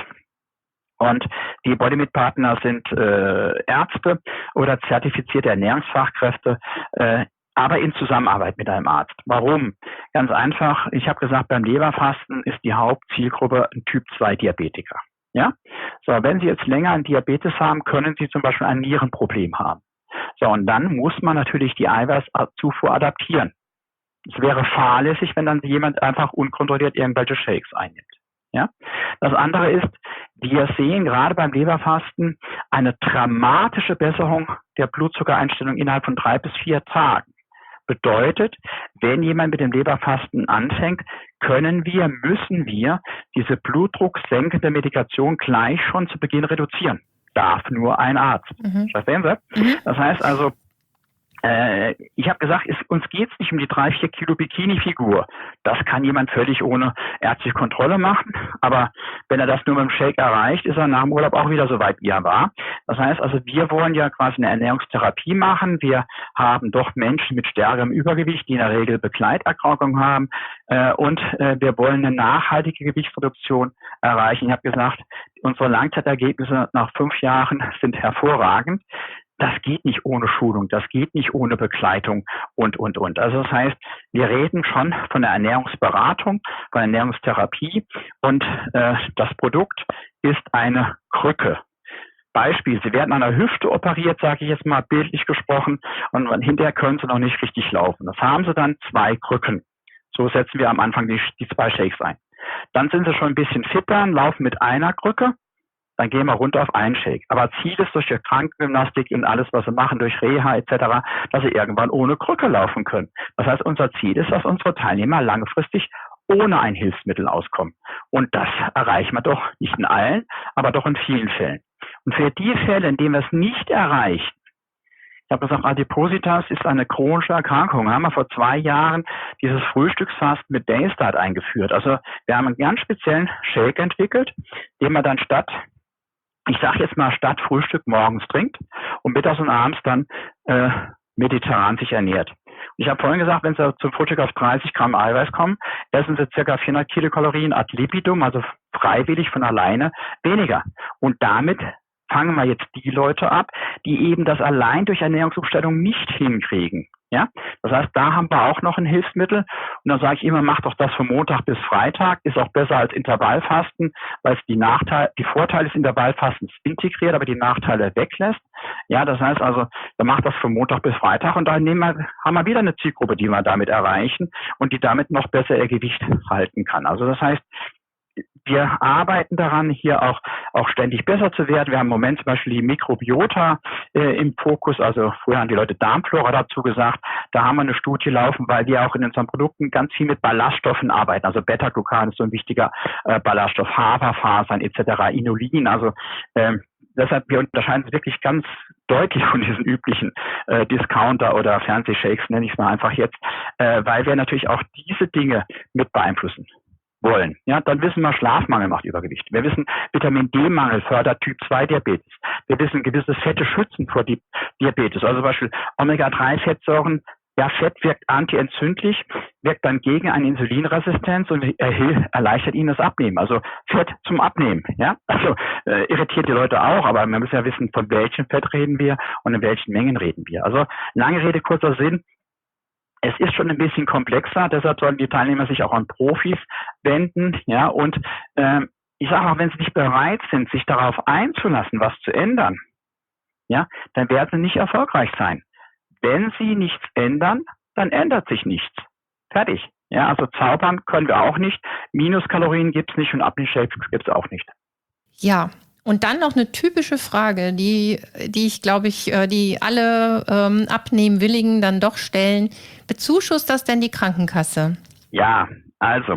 Und die Bodymit-Partner sind äh, Ärzte oder zertifizierte Ernährungsfachkräfte, äh, aber in Zusammenarbeit mit einem Arzt. Warum? Ganz einfach, ich habe gesagt, beim Leberfasten ist die Hauptzielgruppe ein Typ zwei Diabetiker. Ja? So, wenn Sie jetzt länger einen Diabetes haben, können Sie zum Beispiel ein Nierenproblem haben. So, und dann muss man natürlich die Eiweißzufuhr adaptieren. Es wäre fahrlässig, wenn dann jemand einfach unkontrolliert irgendwelche Shakes einnimmt. Ja? Das andere ist, wir sehen gerade beim Leberfasten eine dramatische Besserung der Blutzuckereinstellung innerhalb von drei bis vier Tagen. Bedeutet, wenn jemand mit dem Leberfasten anfängt, können wir, müssen wir diese blutdrucksenkende Medikation gleich schon zu Beginn reduzieren. Darf nur ein Arzt. Mhm. Verstehen Sie? Mhm. Das heißt also, äh, ich habe gesagt, es, uns geht es nicht um die drei, vier Kilo Bikini-Figur. Das kann jemand völlig ohne ärztliche Kontrolle machen. Aber wenn er das nur mit dem Shake erreicht, ist er nach dem Urlaub auch wieder so weit, wie er war. Das heißt also, wir wollen ja quasi eine Ernährungstherapie machen. Wir haben doch Menschen mit stärkerem Übergewicht, die in der Regel Begleiterkrankungen haben. Äh, und äh, wir wollen eine nachhaltige Gewichtsreduktion erreichen. Ich habe gesagt, unsere Langzeitergebnisse nach fünf Jahren sind hervorragend. Das geht nicht ohne Schulung, das geht nicht ohne Begleitung und, und, und. Also das heißt, wir reden schon von der Ernährungsberatung, von der Ernährungstherapie und äh, das Produkt ist eine Krücke. Beispiel, Sie werden an der Hüfte operiert, sage ich jetzt mal bildlich gesprochen, und hinterher können Sie noch nicht richtig laufen. Das haben Sie dann zwei Krücken. So setzen wir am Anfang die, die zwei Shakes ein. Dann sind Sie schon ein bisschen fitter, laufen mit einer Krücke. Dann gehen wir runter auf einen Shake. Aber Ziel ist durch die Krankengymnastik und alles, was wir machen, durch Reha et cetera, dass sie irgendwann ohne Krücke laufen können. Das heißt, unser Ziel ist, dass unsere Teilnehmer langfristig ohne ein Hilfsmittel auskommen. Und das erreichen wir doch nicht in allen, aber doch in vielen Fällen. Und für die Fälle, in denen wir es nicht erreichen, ich habe gesagt, Adipositas ist eine chronische Erkrankung. Da haben wir vor zwei Jahren dieses Frühstücksfasten mit Daystart eingeführt. Also wir haben einen ganz speziellen Shake entwickelt, den man dann statt, ich sage jetzt mal, statt Frühstück morgens trinkt und mittags und abends dann äh, mediterran sich ernährt. Und ich habe vorhin gesagt, wenn Sie zum Frühstück auf dreißig Gramm Eiweiß kommen, essen Sie ca. vierhundert Kilokalorien ad libitum, also freiwillig von alleine, weniger. Und damit fangen wir jetzt die Leute ab, die eben das allein durch Ernährungsumstellung nicht hinkriegen. Ja, das heißt, da haben wir auch noch ein Hilfsmittel. Und dann sage ich immer, macht doch das von Montag bis Freitag, ist auch besser als Intervallfasten, weil es die Nachteile, die Vorteile des Intervallfastens integriert, aber die Nachteile weglässt. Ja, das heißt also, dann macht das von Montag bis Freitag und dann nehmen wir, haben wir wieder eine Zielgruppe, die wir damit erreichen und die damit noch besser ihr Gewicht halten kann. Also das heißt, wir arbeiten daran, hier auch, auch ständig besser zu werden. Wir haben im Moment zum Beispiel die Mikrobiota äh, im Fokus. Also früher haben die Leute Darmflora dazu gesagt. Da haben wir eine Studie laufen, weil wir auch in unseren Produkten ganz viel mit Ballaststoffen arbeiten. Also Beta-Glucan ist so ein wichtiger äh, Ballaststoff, Haferfasern et cetera, Inulin. Also ähm, deshalb, wir unterscheiden uns wirklich ganz deutlich von diesen üblichen äh, Discounter- oder Fernsehshakes, nenne ich es mal einfach jetzt, äh, weil wir natürlich auch diese Dinge mit beeinflussen wollen. Ja, dann wissen wir, Schlafmangel macht Übergewicht. Wir wissen, Vitamin D-Mangel fördert Typ zwei Diabetes. Wir wissen, gewisse Fette schützen vor Di- Diabetes. Also zum Beispiel Omega drei Fettsäuren. Ja, Fett wirkt antientzündlich, wirkt dann gegen eine Insulinresistenz und erhil- erleichtert ihnen das Abnehmen. Also Fett zum Abnehmen. Ja, also äh, irritiert die Leute auch, aber wir müssen ja wissen, von welchem Fett reden wir und in welchen Mengen reden wir. Also lange Rede, kurzer Sinn. Es ist schon ein bisschen komplexer, deshalb sollen die Teilnehmer sich auch an Profis wenden, ja, und äh, ich sage auch, wenn sie nicht bereit sind, sich darauf einzulassen, was zu ändern, ja, dann werden sie nicht erfolgreich sein. Wenn sie nichts ändern, dann ändert sich nichts. Fertig. Ja, also zaubern können wir auch nicht, Minuskalorien gibt's nicht und Abnehmshakes gibt's auch nicht. Ja. Und dann noch eine typische Frage, die, die ich glaube ich, die alle ähm, Abnehmwilligen dann doch stellen. Bezuschusst das denn die Krankenkasse? Ja, also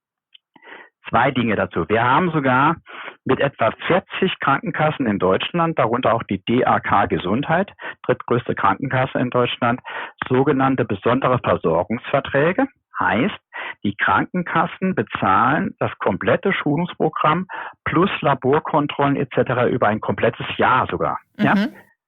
zwei Dinge dazu. Wir haben sogar mit etwa vierzig Krankenkassen in Deutschland, darunter auch die D A K Gesundheit, drittgrößte Krankenkasse in Deutschland, sogenannte besondere Versorgungsverträge. Heißt, die Krankenkassen bezahlen das komplette Schulungsprogramm plus Laborkontrollen et cetera über ein komplettes Jahr sogar. Mhm. Ja?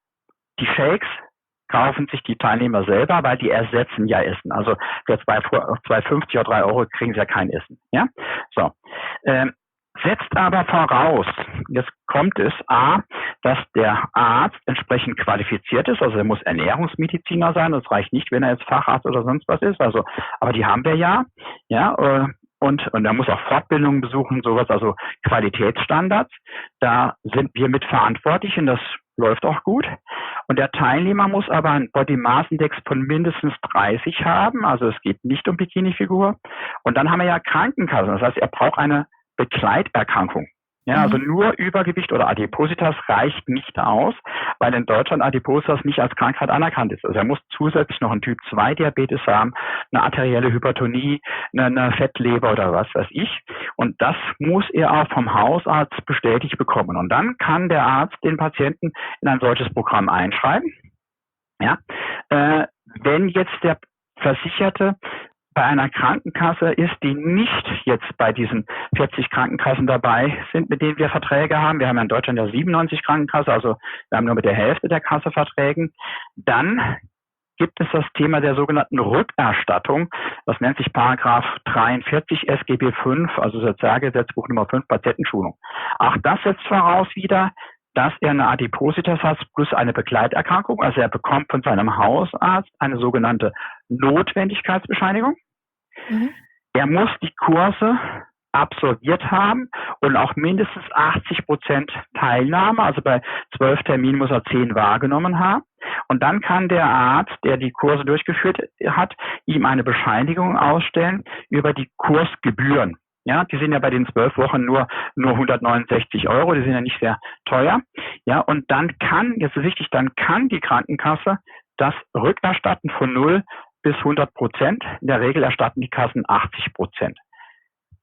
Die Shakes kaufen sich die Teilnehmer selber, weil die ersetzen ja Essen. Also für zwei Euro fünfzig oder drei Euro kriegen sie ja kein Essen. Ja, so. Ähm, setzt aber voraus, jetzt kommt es, a, dass der Arzt entsprechend qualifiziert ist, also er muss Ernährungsmediziner sein, das reicht nicht, wenn er jetzt Facharzt oder sonst was ist, also, aber die haben wir ja, ja, äh, und, und er muss auch Fortbildungen besuchen, sowas, also Qualitätsstandards, da sind wir mit verantwortlich und das läuft auch gut. Und der Teilnehmer muss aber einen Body Mass Index von mindestens dreißig haben, also es geht nicht um Bikini-Figur. Und dann haben wir ja Krankenkassen, das heißt, er braucht eine Begleiterkrankung. Ja, also nur Übergewicht oder Adipositas reicht nicht aus, weil in Deutschland Adipositas nicht als Krankheit anerkannt ist. Also er muss zusätzlich noch einen Typ zwei Diabetes haben, eine arterielle Hypertonie, eine, eine Fettleber oder was weiß ich. Und das muss er auch vom Hausarzt bestätigt bekommen. Und dann kann der Arzt den Patienten in ein solches Programm einschreiben. Ja, äh, wenn jetzt der Versicherte bei einer Krankenkasse ist, die nicht jetzt bei diesen vierzig Krankenkassen dabei sind, mit denen wir Verträge haben. Wir haben ja in Deutschland ja siebenundneunzig Krankenkassen, also wir haben nur mit der Hälfte der Kasse Verträgen. Dann gibt es das Thema der sogenannten Rückerstattung. Das nennt sich Paragraph dreiundvierzig S G B fünf, also Sozialgesetzbuch Nummer fünf, Patientenschulung. Auch das setzt voraus wieder, dass er eine Adipositas hat plus eine Begleiterkrankung. Also er bekommt von seinem Hausarzt eine sogenannte Notwendigkeitsbescheinigung. Mhm. Er muss die Kurse absolviert haben und auch mindestens achtzig Prozent Teilnahme. Also bei zwölf Terminen muss er zehn wahrgenommen haben. Und dann kann der Arzt, der die Kurse durchgeführt hat, ihm eine Bescheinigung ausstellen über die Kursgebühren. Ja, die sind ja bei den zwölf Wochen nur, nur hundertneunundsechzig Euro, die sind ja nicht sehr teuer. Ja, und dann kann, jetzt ist wichtig, dann kann die Krankenkasse das rückerstatten von null bis hundert Prozent. In der Regel erstatten die Kassen achtzig Prozent.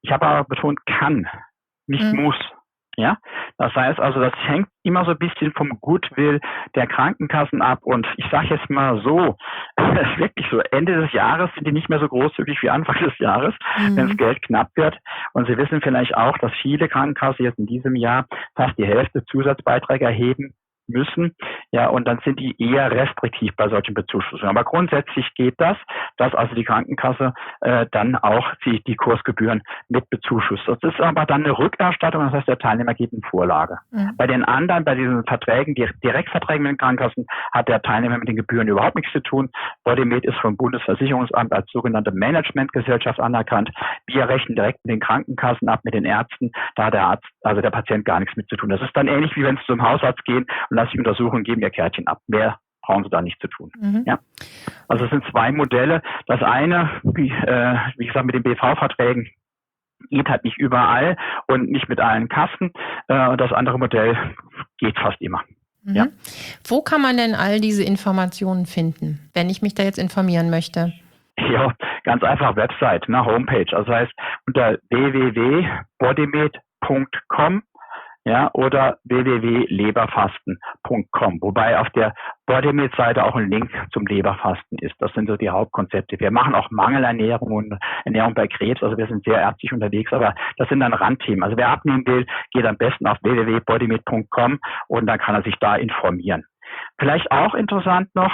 Ich habe aber betont, kann, nicht mhm. muss. Ja, das heißt also, das hängt immer so ein bisschen vom Goodwill der Krankenkassen ab. Und ich sage jetzt mal so, wirklich so, Ende des Jahres sind die nicht mehr so großzügig wie Anfang des Jahres, mhm. wenn das Geld knapp wird. Und Sie wissen vielleicht auch, dass viele Krankenkassen jetzt in diesem Jahr fast die Hälfte Zusatzbeiträge erheben müssen, ja, und dann sind die eher restriktiv bei solchen Bezuschussungen. Aber grundsätzlich geht das, dass also die Krankenkasse äh, dann auch die, die Kursgebühren mit bezuschusst. Das ist aber dann eine Rückerstattung, das heißt, der Teilnehmer geht in Vorlage. Mhm. Bei den anderen, bei diesen Verträgen, die Direktverträgen mit den Krankenkassen, hat der Teilnehmer mit den Gebühren überhaupt nichts zu tun. Bodymed ist vom Bundesversicherungsamt als sogenannte Managementgesellschaft anerkannt. Wir rechnen direkt mit den Krankenkassen ab, mit den Ärzten. Da hat der Arzt, also der Patient, gar nichts mit zu tun. Das ist dann ähnlich, wie wenn Sie zum Hausarzt gehen und lassen sich untersuchen, geben ihr Kärtchen ab. Mehr brauchen Sie da nicht zu tun. Mhm. Ja. Also es sind zwei Modelle. Das eine, wie, äh, wie gesagt, mit den B V-Verträgen geht halt nicht überall und nicht mit allen Kassen. Äh, und das andere Modell geht fast immer. Mhm. Ja. Wo kann man denn all diese Informationen finden, wenn ich mich da jetzt informieren möchte? Ja, ganz einfach Website, ne, Homepage. Also das heißt unter w w w punkt bodymed punkt com ja, oder w w w punkt leberfasten punkt com, wobei auf der Bodymed-Seite auch ein Link zum Leberfasten ist. Das sind so die Hauptkonzepte. Wir machen auch Mangelernährung und Ernährung bei Krebs, also wir sind sehr ärztlich unterwegs, aber das sind dann Randthemen. Also wer abnehmen will, geht am besten auf w w w punkt bodymed punkt com und dann kann er sich da informieren. Vielleicht auch interessant noch,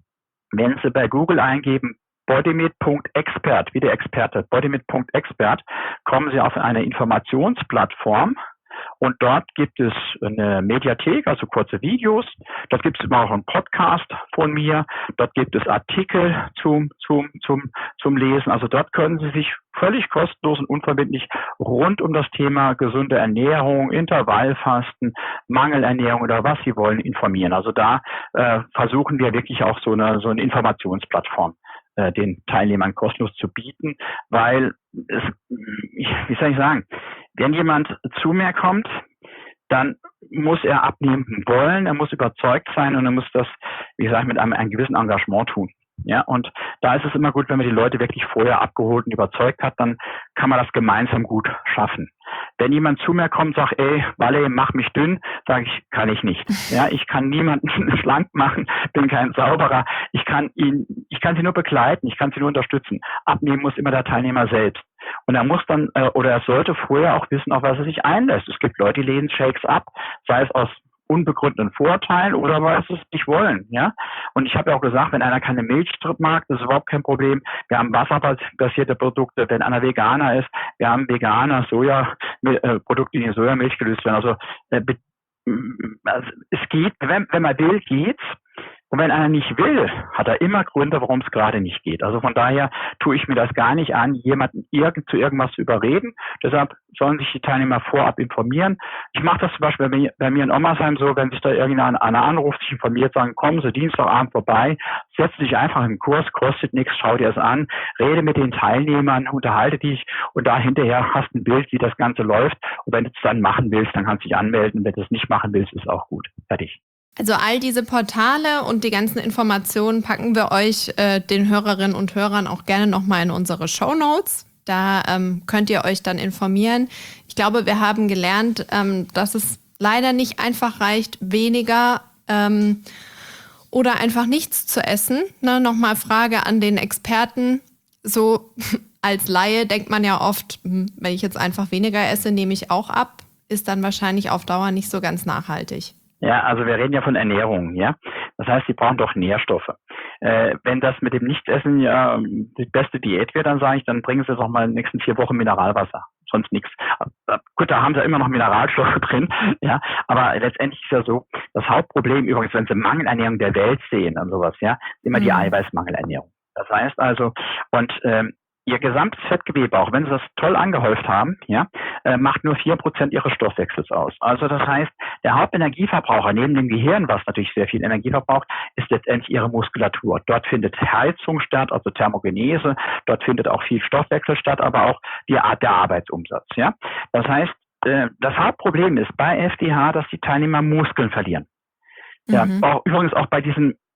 wenn Sie bei Google eingeben, bodymed punkt expert, wie der Experte, bodymed punkt expert, kommen Sie auf eine Informationsplattform. Und dort gibt es eine Mediathek, also kurze Videos. Dort gibt es immer auch einen Podcast von mir. Dort gibt es Artikel zum, zum, zum, zum Lesen. Also dort können Sie sich völlig kostenlos und unverbindlich rund um das Thema gesunde Ernährung, Intervallfasten, Mangelernährung oder was Sie wollen informieren. Also da äh, versuchen wir wirklich auch so eine, so eine Informationsplattform äh, den Teilnehmern kostenlos zu bieten, weil es, wie soll ich sagen, wenn jemand zu mir kommt, dann muss er abnehmen wollen, er muss überzeugt sein und er muss das, wie gesagt, mit einem, einem gewissen Engagement tun. Ja, und da ist es immer gut, wenn man die Leute wirklich vorher abgeholt und überzeugt hat, dann kann man das gemeinsam gut schaffen. Wenn jemand zu mir kommt und sagt, ey, Walle, mach mich dünn, sage ich, kann ich nicht. Ja, ich kann niemanden schlank machen, bin kein Zauberer. Ich kann ihn, ich kann sie nur begleiten, ich kann sie nur unterstützen. Abnehmen muss immer der Teilnehmer selbst. Und er muss dann, äh, oder er sollte vorher auch wissen, auf was er sich einlässt. Es gibt Leute, die lehnen Shakes ab, sei es aus unbegründeten Vorteilen oder weil sie es nicht wollen, ja. Und ich habe ja auch gesagt, wenn einer keine Milch mag, das ist überhaupt kein Problem. Wir haben wasserbasierte Produkte, wenn einer Veganer ist, wir haben Veganer Soja äh, Produkte, die in Sojamilch gelöst werden. Also, äh, also es geht, wenn, wenn man will, geht's. Und wenn einer nicht will, hat er immer Gründe, warum es gerade nicht geht. Also von daher tue ich mir das gar nicht an, jemanden irgend, zu irgendwas zu überreden. Deshalb sollen sich die Teilnehmer vorab informieren. Ich mache das zum Beispiel bei mir, bei mir in Ommersheim so, wenn sich da irgendeiner einer anruft, sich informiert, sagen, kommen Sie Dienstagabend vorbei, setzen sich einfach in den Kurs, kostet nichts, schau dir es an, rede mit den Teilnehmern, unterhalte dich und da hinterher hast du ein Bild, wie das Ganze läuft. Und wenn du es dann machen willst, dann kannst du dich anmelden. Wenn du es nicht machen willst, ist auch gut. Fertig. Also all diese Portale und die ganzen Informationen packen wir euch, äh, den Hörerinnen und Hörern, auch gerne nochmal in unsere Shownotes. Da ähm, könnt ihr euch dann informieren. Ich glaube, wir haben gelernt, ähm, dass es leider nicht einfach reicht, weniger ähm, oder einfach nichts zu essen. Ne? Nochmal Frage an den Experten. So als Laie denkt man ja oft, wenn ich jetzt einfach weniger esse, nehme ich auch ab. Ist dann wahrscheinlich auf Dauer nicht so ganz nachhaltig. Ja, also wir reden ja von Ernährung, ja. Das heißt, sie brauchen doch Nährstoffe. Äh, wenn das mit dem Nichtessen ja die beste Diät wird, dann sage ich, dann bringen Sie doch mal in den nächsten vier Wochen Mineralwasser. Sonst nichts. Gut, da haben sie immer noch Mineralstoffe drin, ja. Aber letztendlich ist ja so, das Hauptproblem übrigens, wenn Sie Mangelernährung der Welt sehen und sowas, ja, ist immer mhm. die Eiweißmangelernährung. Das heißt also, und ähm, Ihr gesamtes Fettgewebe, auch wenn Sie das toll angehäuft haben, ja, äh, macht nur vier Prozent Ihres Stoffwechsels aus. Also das heißt, der Hauptenergieverbraucher neben dem Gehirn, was natürlich sehr viel Energie verbraucht, ist letztendlich Ihre Muskulatur. Dort findet Heizung statt, also Thermogenese. Dort findet auch viel Stoffwechsel statt, aber auch die Art der Arbeitsumsatz. Ja, das heißt, äh, das Hauptproblem ist bei F D H, dass die Teilnehmer Muskeln verlieren. Ja, mhm. auch, übrigens auch bei diesen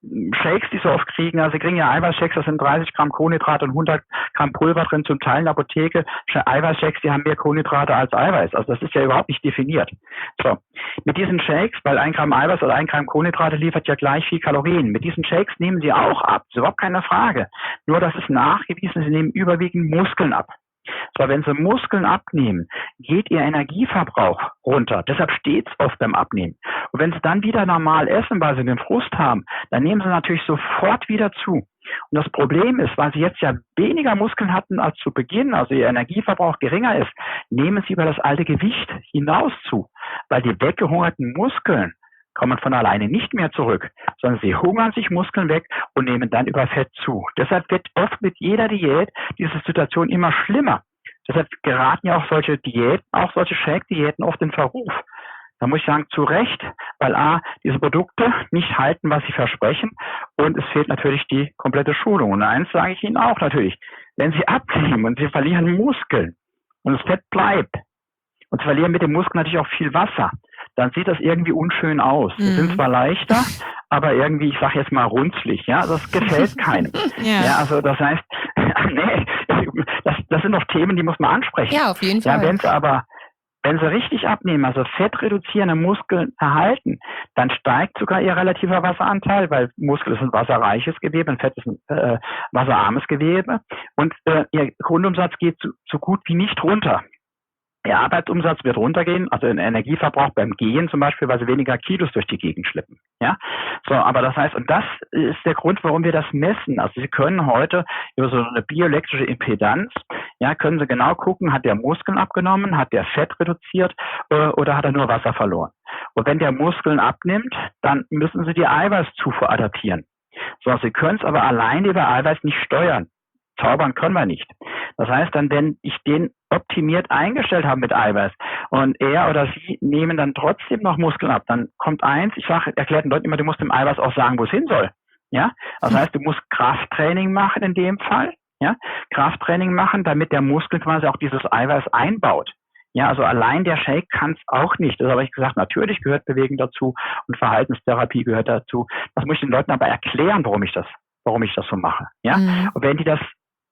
Shakes, die sie oft kriegen, also sie kriegen ja Eiweißshakes, da sind dreißig Gramm Kohlenhydrate und hundert Gramm Pulver drin, zum Teil in der Apotheke. Eiweißshakes, die haben mehr Kohlenhydrate als Eiweiß. Also das ist ja überhaupt nicht definiert. So, mit diesen Shakes, weil ein Gramm Eiweiß oder ein Gramm Kohlenhydrate liefert ja gleich viel Kalorien. Mit diesen Shakes nehmen sie auch ab. Das ist überhaupt keine Frage. Nur, das ist nachgewiesen, sie nehmen überwiegend Muskeln ab. So, wenn sie Muskeln abnehmen, geht ihr Energieverbrauch runter. Deshalb steht es oft beim Abnehmen. Und wenn sie dann wieder normal essen, weil sie den Frust haben, dann nehmen sie natürlich sofort wieder zu. Und das Problem ist, weil sie jetzt ja weniger Muskeln hatten als zu Beginn, also ihr Energieverbrauch geringer ist, nehmen sie über das alte Gewicht hinaus zu. Weil die weggehungerten Muskeln kommen von alleine nicht mehr zurück, sondern sie hungern sich Muskeln weg und nehmen dann über Fett zu. Deshalb wird oft mit jeder Diät diese Situation immer schlimmer. Deshalb geraten ja auch solche Diäten, auch solche Shake-Diäten oft in Verruf. Da muss ich sagen, zu Recht, weil A, diese Produkte nicht halten, was sie versprechen, und es fehlt natürlich die komplette Schulung. Und eins sage ich Ihnen auch natürlich, wenn Sie abnehmen und Sie verlieren Muskeln und das Fett bleibt und Sie verlieren mit dem Muskel natürlich auch viel Wasser, dann sieht das irgendwie unschön aus. Mhm. Sie sind zwar leichter, aber irgendwie, ich sage jetzt mal runzlig, ja, das gefällt keinem. ja. ja, also das heißt, nee, das, das sind doch Themen, die muss man ansprechen. Ja, auf jeden Fall. Ja, wenn es aber Wenn sie richtig abnehmen, also fettreduzierende Muskeln erhalten, dann steigt sogar ihr relativer Wasseranteil, weil Muskel ist ein wasserreiches Gewebe, ein Fett ist ein äh, wasserarmes Gewebe, und äh, ihr Grundumsatz geht so, so gut wie nicht runter. Der Arbeitsumsatz wird runtergehen, also den Energieverbrauch beim Gehen zum Beispiel, weil sie weniger Kilos durch die Gegend schleppen. Ja, so, aber das heißt, und das ist der Grund, warum wir das messen. Also Sie können heute über so eine bioelektrische Impedanz, ja, können Sie genau gucken, hat der Muskeln abgenommen, hat der Fett reduziert äh, oder hat er nur Wasser verloren. Und wenn der Muskeln abnimmt, dann müssen Sie die Eiweißzufuhr adaptieren. So, Sie können es aber alleine über Eiweiß nicht steuern. Zaubern können wir nicht. Das heißt dann, wenn ich den optimiert eingestellt habe mit Eiweiß und er oder sie nehmen dann trotzdem noch Muskeln ab, dann kommt eins, ich sage, erklärt den Leuten immer, du musst dem Eiweiß auch sagen, wo es hin soll. Ja, das heißt, du musst Krafttraining machen in dem Fall, ja, Krafttraining machen, damit der Muskel quasi auch dieses Eiweiß einbaut. Ja, also allein der Shake kann es auch nicht. Das habe ich gesagt, natürlich gehört Bewegung dazu und Verhaltenstherapie gehört dazu. Das muss ich den Leuten aber erklären, warum ich das, warum ich das so mache. Ja, mhm. Und wenn die das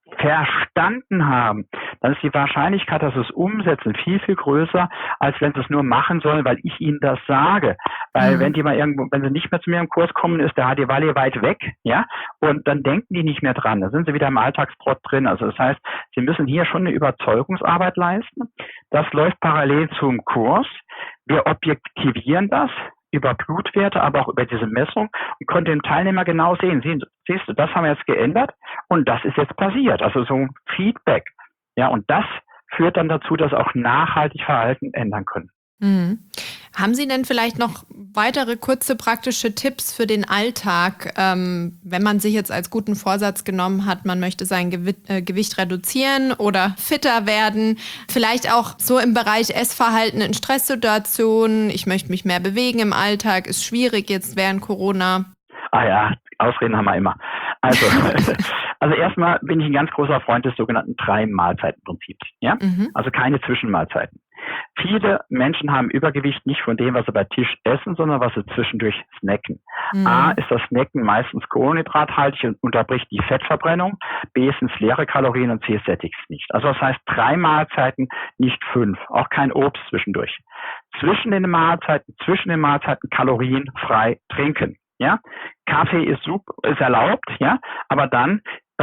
verstanden haben, dann ist die Wahrscheinlichkeit, dass sie es umsetzen, viel, viel größer, als wenn sie es nur machen sollen, weil ich ihnen das sage. Weil mhm. wenn die mal irgendwo, wenn sie nicht mehr zu mir im Kurs kommen, ist der H D Valley weit weg, ja, und dann denken die nicht mehr dran. Da sind sie wieder im Alltagstrott drin. Also das heißt, sie müssen hier schon eine Überzeugungsarbeit leisten. Das läuft parallel zum Kurs. Wir objektivieren das über Blutwerte, aber auch über diese Messung und können den Teilnehmer genau sehen. Sehen, siehst du, das haben wir jetzt geändert und das ist jetzt passiert. Also so ein Feedback. Ja, und das führt dann dazu, dass auch nachhaltig Verhalten ändern können. Mhm. Haben Sie denn vielleicht noch weitere kurze praktische Tipps für den Alltag, ähm, wenn man sich jetzt als guten Vorsatz genommen hat, man möchte sein Gewi- äh, Gewicht reduzieren oder fitter werden, vielleicht auch so im Bereich Essverhalten in Stresssituationen, ich möchte mich mehr bewegen im Alltag, ist schwierig jetzt während Corona? Ah ja, Ausreden haben wir immer. Also, also erstmal bin ich ein ganz großer Freund des sogenannten Drei-Mahlzeiten-Prinzips. Ja? Mhm. Also keine Zwischenmahlzeiten. Viele Menschen haben Übergewicht nicht von dem, was sie bei Tisch essen, sondern was sie zwischendurch snacken. Mhm. A, ist das Snacken meistens kohlenhydrathaltig und unterbricht die Fettverbrennung. B, sind es leere Kalorien und C, sättigt es nicht. Also das heißt drei Mahlzeiten, nicht fünf. Auch kein Obst zwischendurch. Zwischen den Mahlzeiten, zwischen den Mahlzeiten kalorienfrei trinken. Ja, Kaffee ist super, ist erlaubt, ja, aber dann, äh,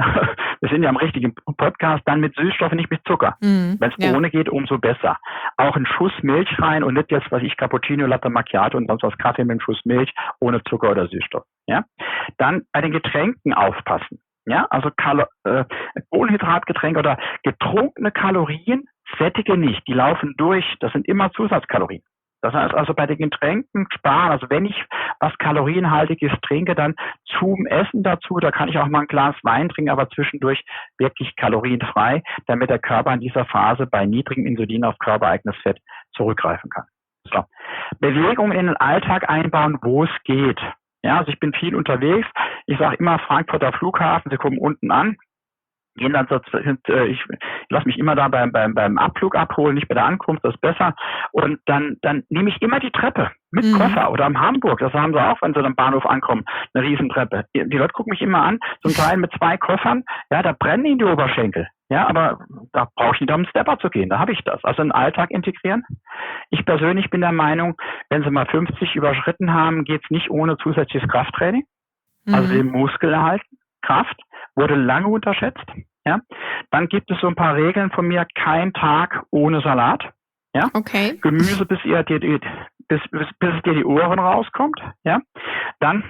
wir sind ja am richtigen Podcast, dann mit Süßstoffen, nicht mit Zucker. Mm, Wenn es ja. ohne geht, umso besser. Auch ein Schuss Milch rein und nicht jetzt, was ich, Cappuccino, Latte Macchiato und sonst was Kaffee mit einem Schuss Milch ohne Zucker oder Süßstoff. Ja, dann bei den Getränken aufpassen. Ja, also Kalo- äh, Kohlenhydratgetränke oder getrunkene Kalorien sättige nicht, die laufen durch, das sind immer Zusatzkalorien. Das heißt also bei den Getränken sparen. Also wenn ich was Kalorienhaltiges trinke, dann zum Essen dazu. Da kann ich auch mal ein Glas Wein trinken, aber zwischendurch wirklich kalorienfrei, damit der Körper in dieser Phase bei niedrigem Insulin auf körpereigenes Fett zurückgreifen kann. So. Bewegung in den Alltag einbauen, wo es geht. Ja, also ich bin viel unterwegs. Ich sage immer Frankfurter Flughafen, Sie kommen unten an. gehen dann so, ich, ich lasse mich immer da beim, beim, beim Abflug abholen, nicht bei der Ankunft, das ist besser. Und dann, dann nehme ich immer die Treppe mit mhm. Koffer oder am Hamburg, das haben sie auch, wenn sie am Bahnhof ankommen, eine Riesentreppe. Die, die Leute gucken mich immer an, zum Teil mit zwei Koffern, ja, da brennen ihnen die Oberschenkel. Ja, aber da brauche ich nicht, um einen Stepper zu gehen, da habe ich das. Also in den Alltag integrieren. Ich persönlich bin der Meinung, wenn sie mal fünfzig überschritten haben, geht's nicht ohne zusätzliches Krafttraining. Mhm. Also den Muskel erhalten. Kraft wurde lange unterschätzt. Ja, dann gibt es so ein paar Regeln von mir: kein Tag ohne Salat. Ja, okay. Gemüse, bis ihr dir die, bis, bis, bis es dir die Ohren rauskommt. Ja, dann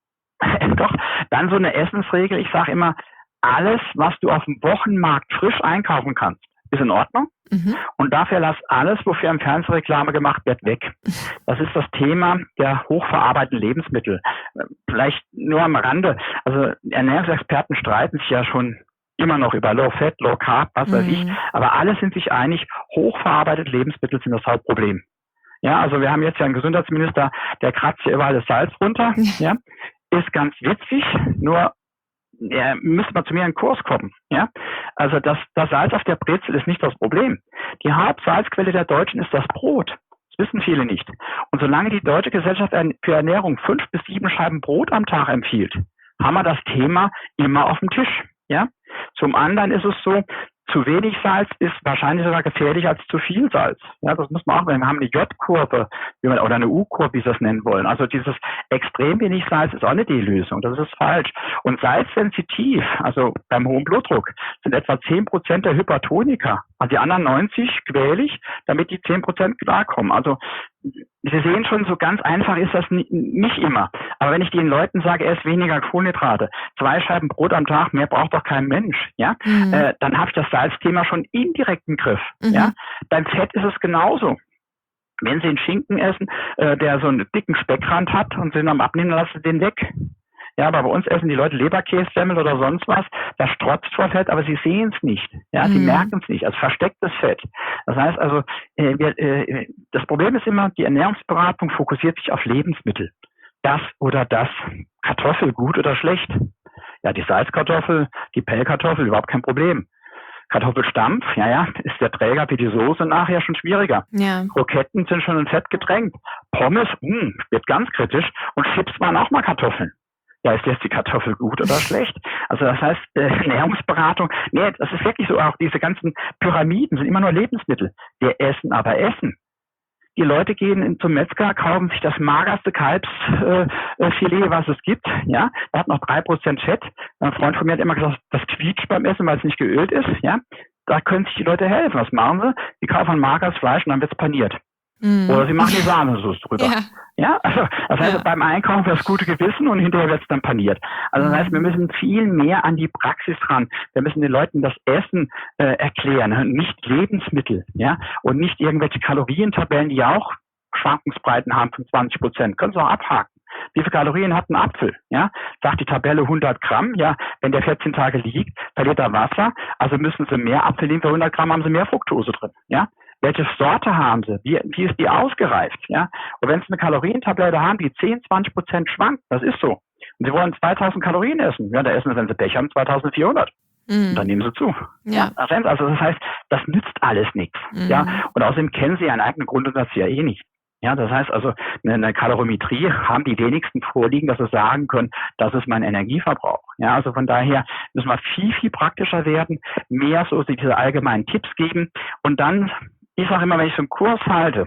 doch dann so eine Essensregel. Ich sage immer: alles, was du auf dem Wochenmarkt frisch einkaufen kannst, ist in Ordnung. Mhm. Und dafür lass alles, wofür im Fernsehen Reklame gemacht wird, weg. Das ist das Thema der hochverarbeiteten Lebensmittel. Vielleicht nur am Rande. Also Ernährungsexperten streiten sich ja schon immer noch über Low Fat, Low Carb, was weiß mhm. ich. Aber alle sind sich einig, hochverarbeitete Lebensmittel sind das Hauptproblem. Ja, also wir haben jetzt ja einen Gesundheitsminister, der kratzt hier überall das Salz runter. Ja, ist ganz witzig, nur ja, müsste man zu mir in den Kurs kommen. Ja? Also das, das Salz auf der Brezel ist nicht das Problem. Die Hauptsalzquelle der Deutschen ist das Brot. Das wissen viele nicht. Und solange die Deutsche Gesellschaft für Ernährung fünf bis sieben Scheiben Brot am Tag empfiehlt, haben wir das Thema immer auf dem Tisch. Ja? Zum anderen ist es so, zu wenig Salz ist wahrscheinlich sogar gefährlicher als zu viel Salz. Ja, das muss man auch, wir haben eine J-Kurve oder eine U-Kurve, wie Sie das nennen wollen. Also dieses extrem wenig Salz ist auch nicht die Lösung. Das ist falsch. Und salzsensitiv, also beim hohen Blutdruck, sind etwa zehn Prozent der Hypertoniker. Also die anderen neunzig quäle ich, damit die zehn Prozent klarkommen. Also Sie sehen schon, so ganz einfach ist das nicht immer. Aber wenn ich den Leuten sage, ess weniger Kohlenhydrate, zwei Scheiben Brot am Tag, mehr braucht doch kein Mensch, ja, mhm. äh, dann habe ich das Salzthema schon indirekt im Griff. Mhm. Ja, beim Fett ist es genauso. Wenn Sie einen Schinken essen, äh, der so einen dicken Speckrand hat und Sie ihn am Abnehmen, lassen Sie den weg. Ja, aber bei uns essen die Leute Leberkässemmel oder sonst was, das strotzt vor Fett, aber sie sehen es nicht. Ja, sie mhm. merken es nicht, also verstecktes Fett. Das heißt also, äh, wir, äh, das Problem ist immer, die Ernährungsberatung fokussiert sich auf Lebensmittel. Das oder das. Kartoffel gut oder schlecht? Ja, die Salzkartoffel, die Pellkartoffel, überhaupt kein Problem. Kartoffelstampf, ja, ja, ist der Träger für die Soße nachher schon schwieriger. Ja. Kroketten sind schon in Fett getränkt. Pommes, mh, wird ganz kritisch. Und Chips waren auch mal Kartoffeln. Ja, ist jetzt die Kartoffel gut oder schlecht? Also das heißt, äh, Ernährungsberatung, nee, das ist wirklich so, auch diese ganzen Pyramiden sind immer nur Lebensmittel. Wir essen aber Essen. Die Leute gehen zum Metzger, kaufen sich das magerste Kalbsfilet, äh, was es gibt. Ja, da hat noch drei Prozent Fett. Ein Freund von mir hat immer gesagt, das quietscht beim Essen, weil es nicht geölt ist. Ja, da können sich die Leute helfen. Was machen sie? Sie kaufen ein mageres Fleisch und dann wird es paniert. Mm. Oder sie machen die Sahnesoße drüber. Ja, ja, also das heißt, ja. beim Einkaufen das gute Gewissen und hinterher wird es dann paniert. Also das heißt, wir müssen viel mehr an die Praxis ran. Wir müssen den Leuten das Essen äh, erklären, nicht Lebensmittel, ja, und nicht irgendwelche Kalorientabellen, die ja auch Schwankungsbreiten haben von zwanzig Prozent. Können Sie auch abhaken. Wie viele Kalorien hat ein Apfel? Ja, sagt die Tabelle hundert Gramm. Ja, wenn der vierzehn Tage liegt, verliert er Wasser. Also müssen Sie mehr Apfel nehmen. Für hundert Gramm haben Sie mehr Fructose drin. Ja, welche Sorte haben Sie? Wie, wie ist die ausgereift? Ja, und wenn Sie eine Kalorientabelle haben, die zehn, zwanzig Prozent schwankt, das ist so. Und Sie wollen zweitausend Kalorien essen. Ja, da essen Sie, wenn Sie Pech haben, zweitausendvierhundert. Mhm. Und dann nehmen Sie zu. Ja. Also das heißt, das nützt alles nichts. Mhm. Ja, und außerdem kennen Sie Ihren eigenen Grundumsatz ja eh nicht. Ja, das heißt also, eine Kalorimetrie haben die wenigsten vorliegen, dass sie sagen können, das ist mein Energieverbrauch. Ja, also von daher müssen wir viel, viel praktischer werden, mehr so diese allgemeinen Tipps geben. Und dann, ich sage immer, wenn ich so einen Kurs halte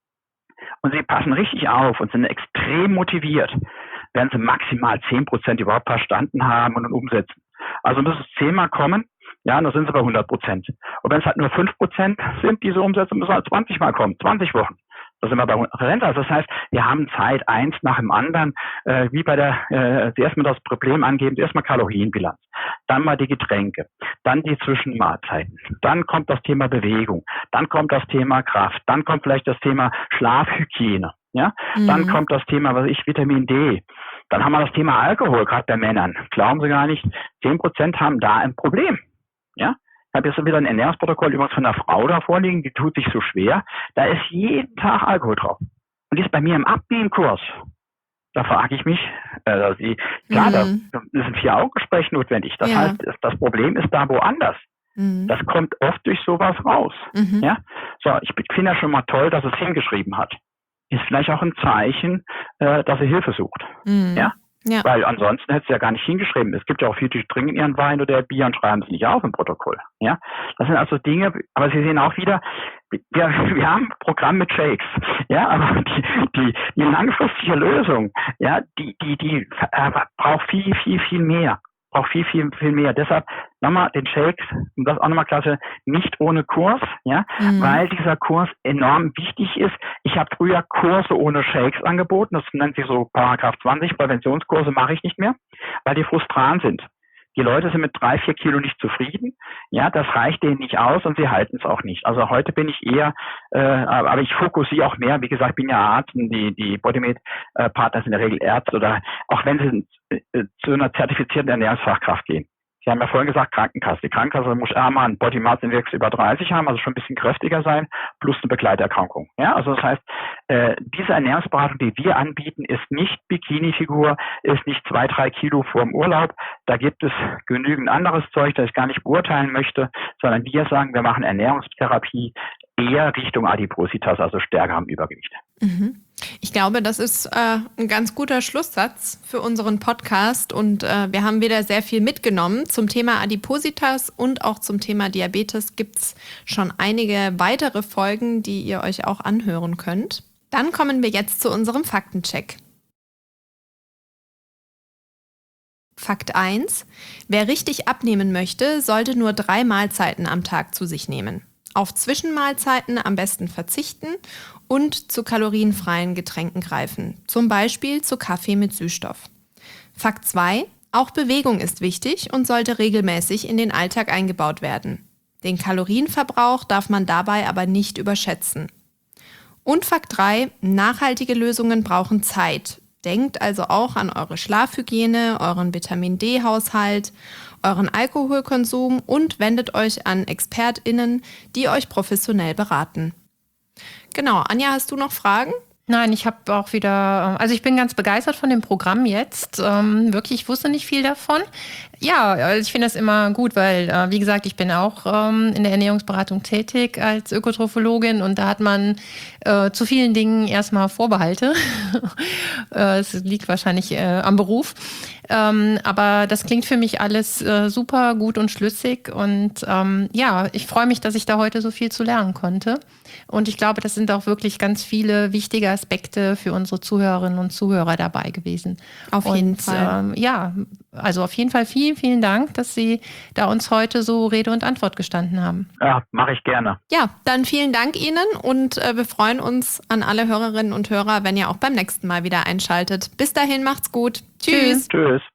und Sie passen richtig auf und sind extrem motiviert, werden Sie maximal zehn Prozent überhaupt verstanden haben und umsetzen. Also müssen es zehnmal kommen, ja, und dann sind Sie bei hundert Prozent. Und wenn es halt nur fünf Prozent sind, diese Umsetzung, müssen halt zwanzig Mal kommen, zwanzig Wochen. Da sind wir bei Rente. Also das heißt, wir haben Zeit, eins nach dem anderen, äh, wie bei der, äh, zuerst mal das Problem angeben, zuerst mal Kalorienbilanz, dann mal die Getränke, dann die Zwischenmahlzeiten, dann kommt das Thema Bewegung, dann kommt das Thema Kraft, dann kommt vielleicht das Thema Schlafhygiene, ja, mhm. dann kommt das Thema, was weiß ich, Vitamin D, dann haben wir das Thema Alkohol, gerade bei Männern. Glauben Sie gar nicht, zehn Prozent haben da ein Problem, ja. Ich habe jetzt wieder ein Ernährungsprotokoll übrigens von einer Frau da vorliegen, die tut sich so schwer. Da ist jeden Tag Alkohol drauf. Und die ist bei mir im Abnehmkurs. Da frage ich mich, äh, Sie, klar, mhm. da ist ein Vier-Augen-Gespräch notwendig. Das ja. heißt, das Problem ist da woanders. Mhm. Das kommt oft durch sowas raus. Mhm. Ja? So, ich finde ja schon mal toll, dass es hingeschrieben hat. Ist vielleicht auch ein Zeichen, äh, dass er Hilfe sucht. Mhm. Ja? Ja. Weil ansonsten hätte es ja gar nicht hingeschrieben. Es gibt ja auch viele, die trinken ihren Wein oder Bier und schreiben es nicht auf im Protokoll. Ja, das sind also Dinge, aber Sie sehen auch wieder, wir, wir haben ein Programm mit Shakes. Ja, aber die, die, die langfristige Lösung, ja, die, die, die äh, braucht viel, viel, viel mehr. Braucht viel, viel, viel mehr. Deshalb nochmal den Shakes, und das auch nochmal klasse, nicht ohne Kurs, ja, mhm. weil dieser Kurs enorm wichtig ist. Ich habe früher Kurse ohne Shakes angeboten, das nennt sich so Paragraph zwanzig, Präventionskurse mache ich nicht mehr, weil die frustran sind. Die Leute sind mit drei, vier Kilo nicht zufrieden. Ja, das reicht denen nicht aus und sie halten es auch nicht. Also heute bin ich eher, äh, aber ich fokussiere auch mehr. Wie gesagt, ich bin ja Arzt und die, die Bodymate-Partner sind in der Regel Ärzte oder auch wenn sie äh, zu einer zertifizierten Ernährungsfachkraft gehen. Sie haben ja vorhin gesagt, Krankenkasse. Die Krankenkasse muss einmal einen Body Mass Index über dreißig haben, also schon ein bisschen kräftiger sein, plus eine Begleiterkrankung. Ja, also das heißt, äh, diese Ernährungsberatung, die wir anbieten, ist nicht Bikini-Figur, ist nicht zwei, drei Kilo vor dem Urlaub. Da gibt es genügend anderes Zeug, das ich gar nicht beurteilen möchte, sondern wir sagen, wir machen Ernährungstherapie eher Richtung Adipositas, also stärker am Übergewicht. Mhm. Ich glaube, das ist äh, ein ganz guter Schlusssatz für unseren Podcast und äh, wir haben wieder sehr viel mitgenommen. Zum Thema Adipositas und auch zum Thema Diabetes gibt es schon einige weitere Folgen, die ihr euch auch anhören könnt. Dann kommen wir jetzt zu unserem Faktencheck. Fakt eins. Wer richtig abnehmen möchte, sollte nur drei Mahlzeiten am Tag zu sich nehmen. Auf Zwischenmahlzeiten am besten verzichten und zu kalorienfreien Getränken greifen, zum Beispiel zu Kaffee mit Süßstoff. Fakt zwei. Auch Bewegung ist wichtig und sollte regelmäßig in den Alltag eingebaut werden. Den Kalorienverbrauch darf man dabei aber nicht überschätzen. Und Fakt drei. Nachhaltige Lösungen brauchen Zeit. Denkt also auch an eure Schlafhygiene, euren Vitamin-D-Haushalt, euren Alkoholkonsum und wendet euch an ExpertInnen, die euch professionell beraten. Genau, Anja, hast du noch Fragen? Nein, ich habe auch wieder, also ich bin ganz begeistert von dem Programm jetzt. Ähm, wirklich, ich wusste nicht viel davon. Ja, also ich finde das immer gut, weil, äh, wie gesagt, ich bin auch ähm, in der Ernährungsberatung tätig als Ökotrophologin und da hat man äh, zu vielen Dingen erstmal Vorbehalte. äh, es liegt wahrscheinlich äh, am Beruf. Ähm, aber das klingt für mich alles äh, super gut und schlüssig und ähm, ja, ich freue mich, dass ich da heute so viel zu lernen konnte. Und ich glaube, das sind auch wirklich ganz viele wichtige Aspekte für unsere Zuhörerinnen und Zuhörer dabei gewesen. Auf jeden und, Fall. Ähm, ja, also auf jeden Fall vielen, vielen Dank, dass Sie da uns heute so Rede und Antwort gestanden haben. Ja, mache ich gerne. Ja, dann vielen Dank Ihnen und äh, wir freuen uns an alle Hörerinnen und Hörer, wenn ihr auch beim nächsten Mal wieder einschaltet. Bis dahin, macht's gut. Tschüss. Tschüss.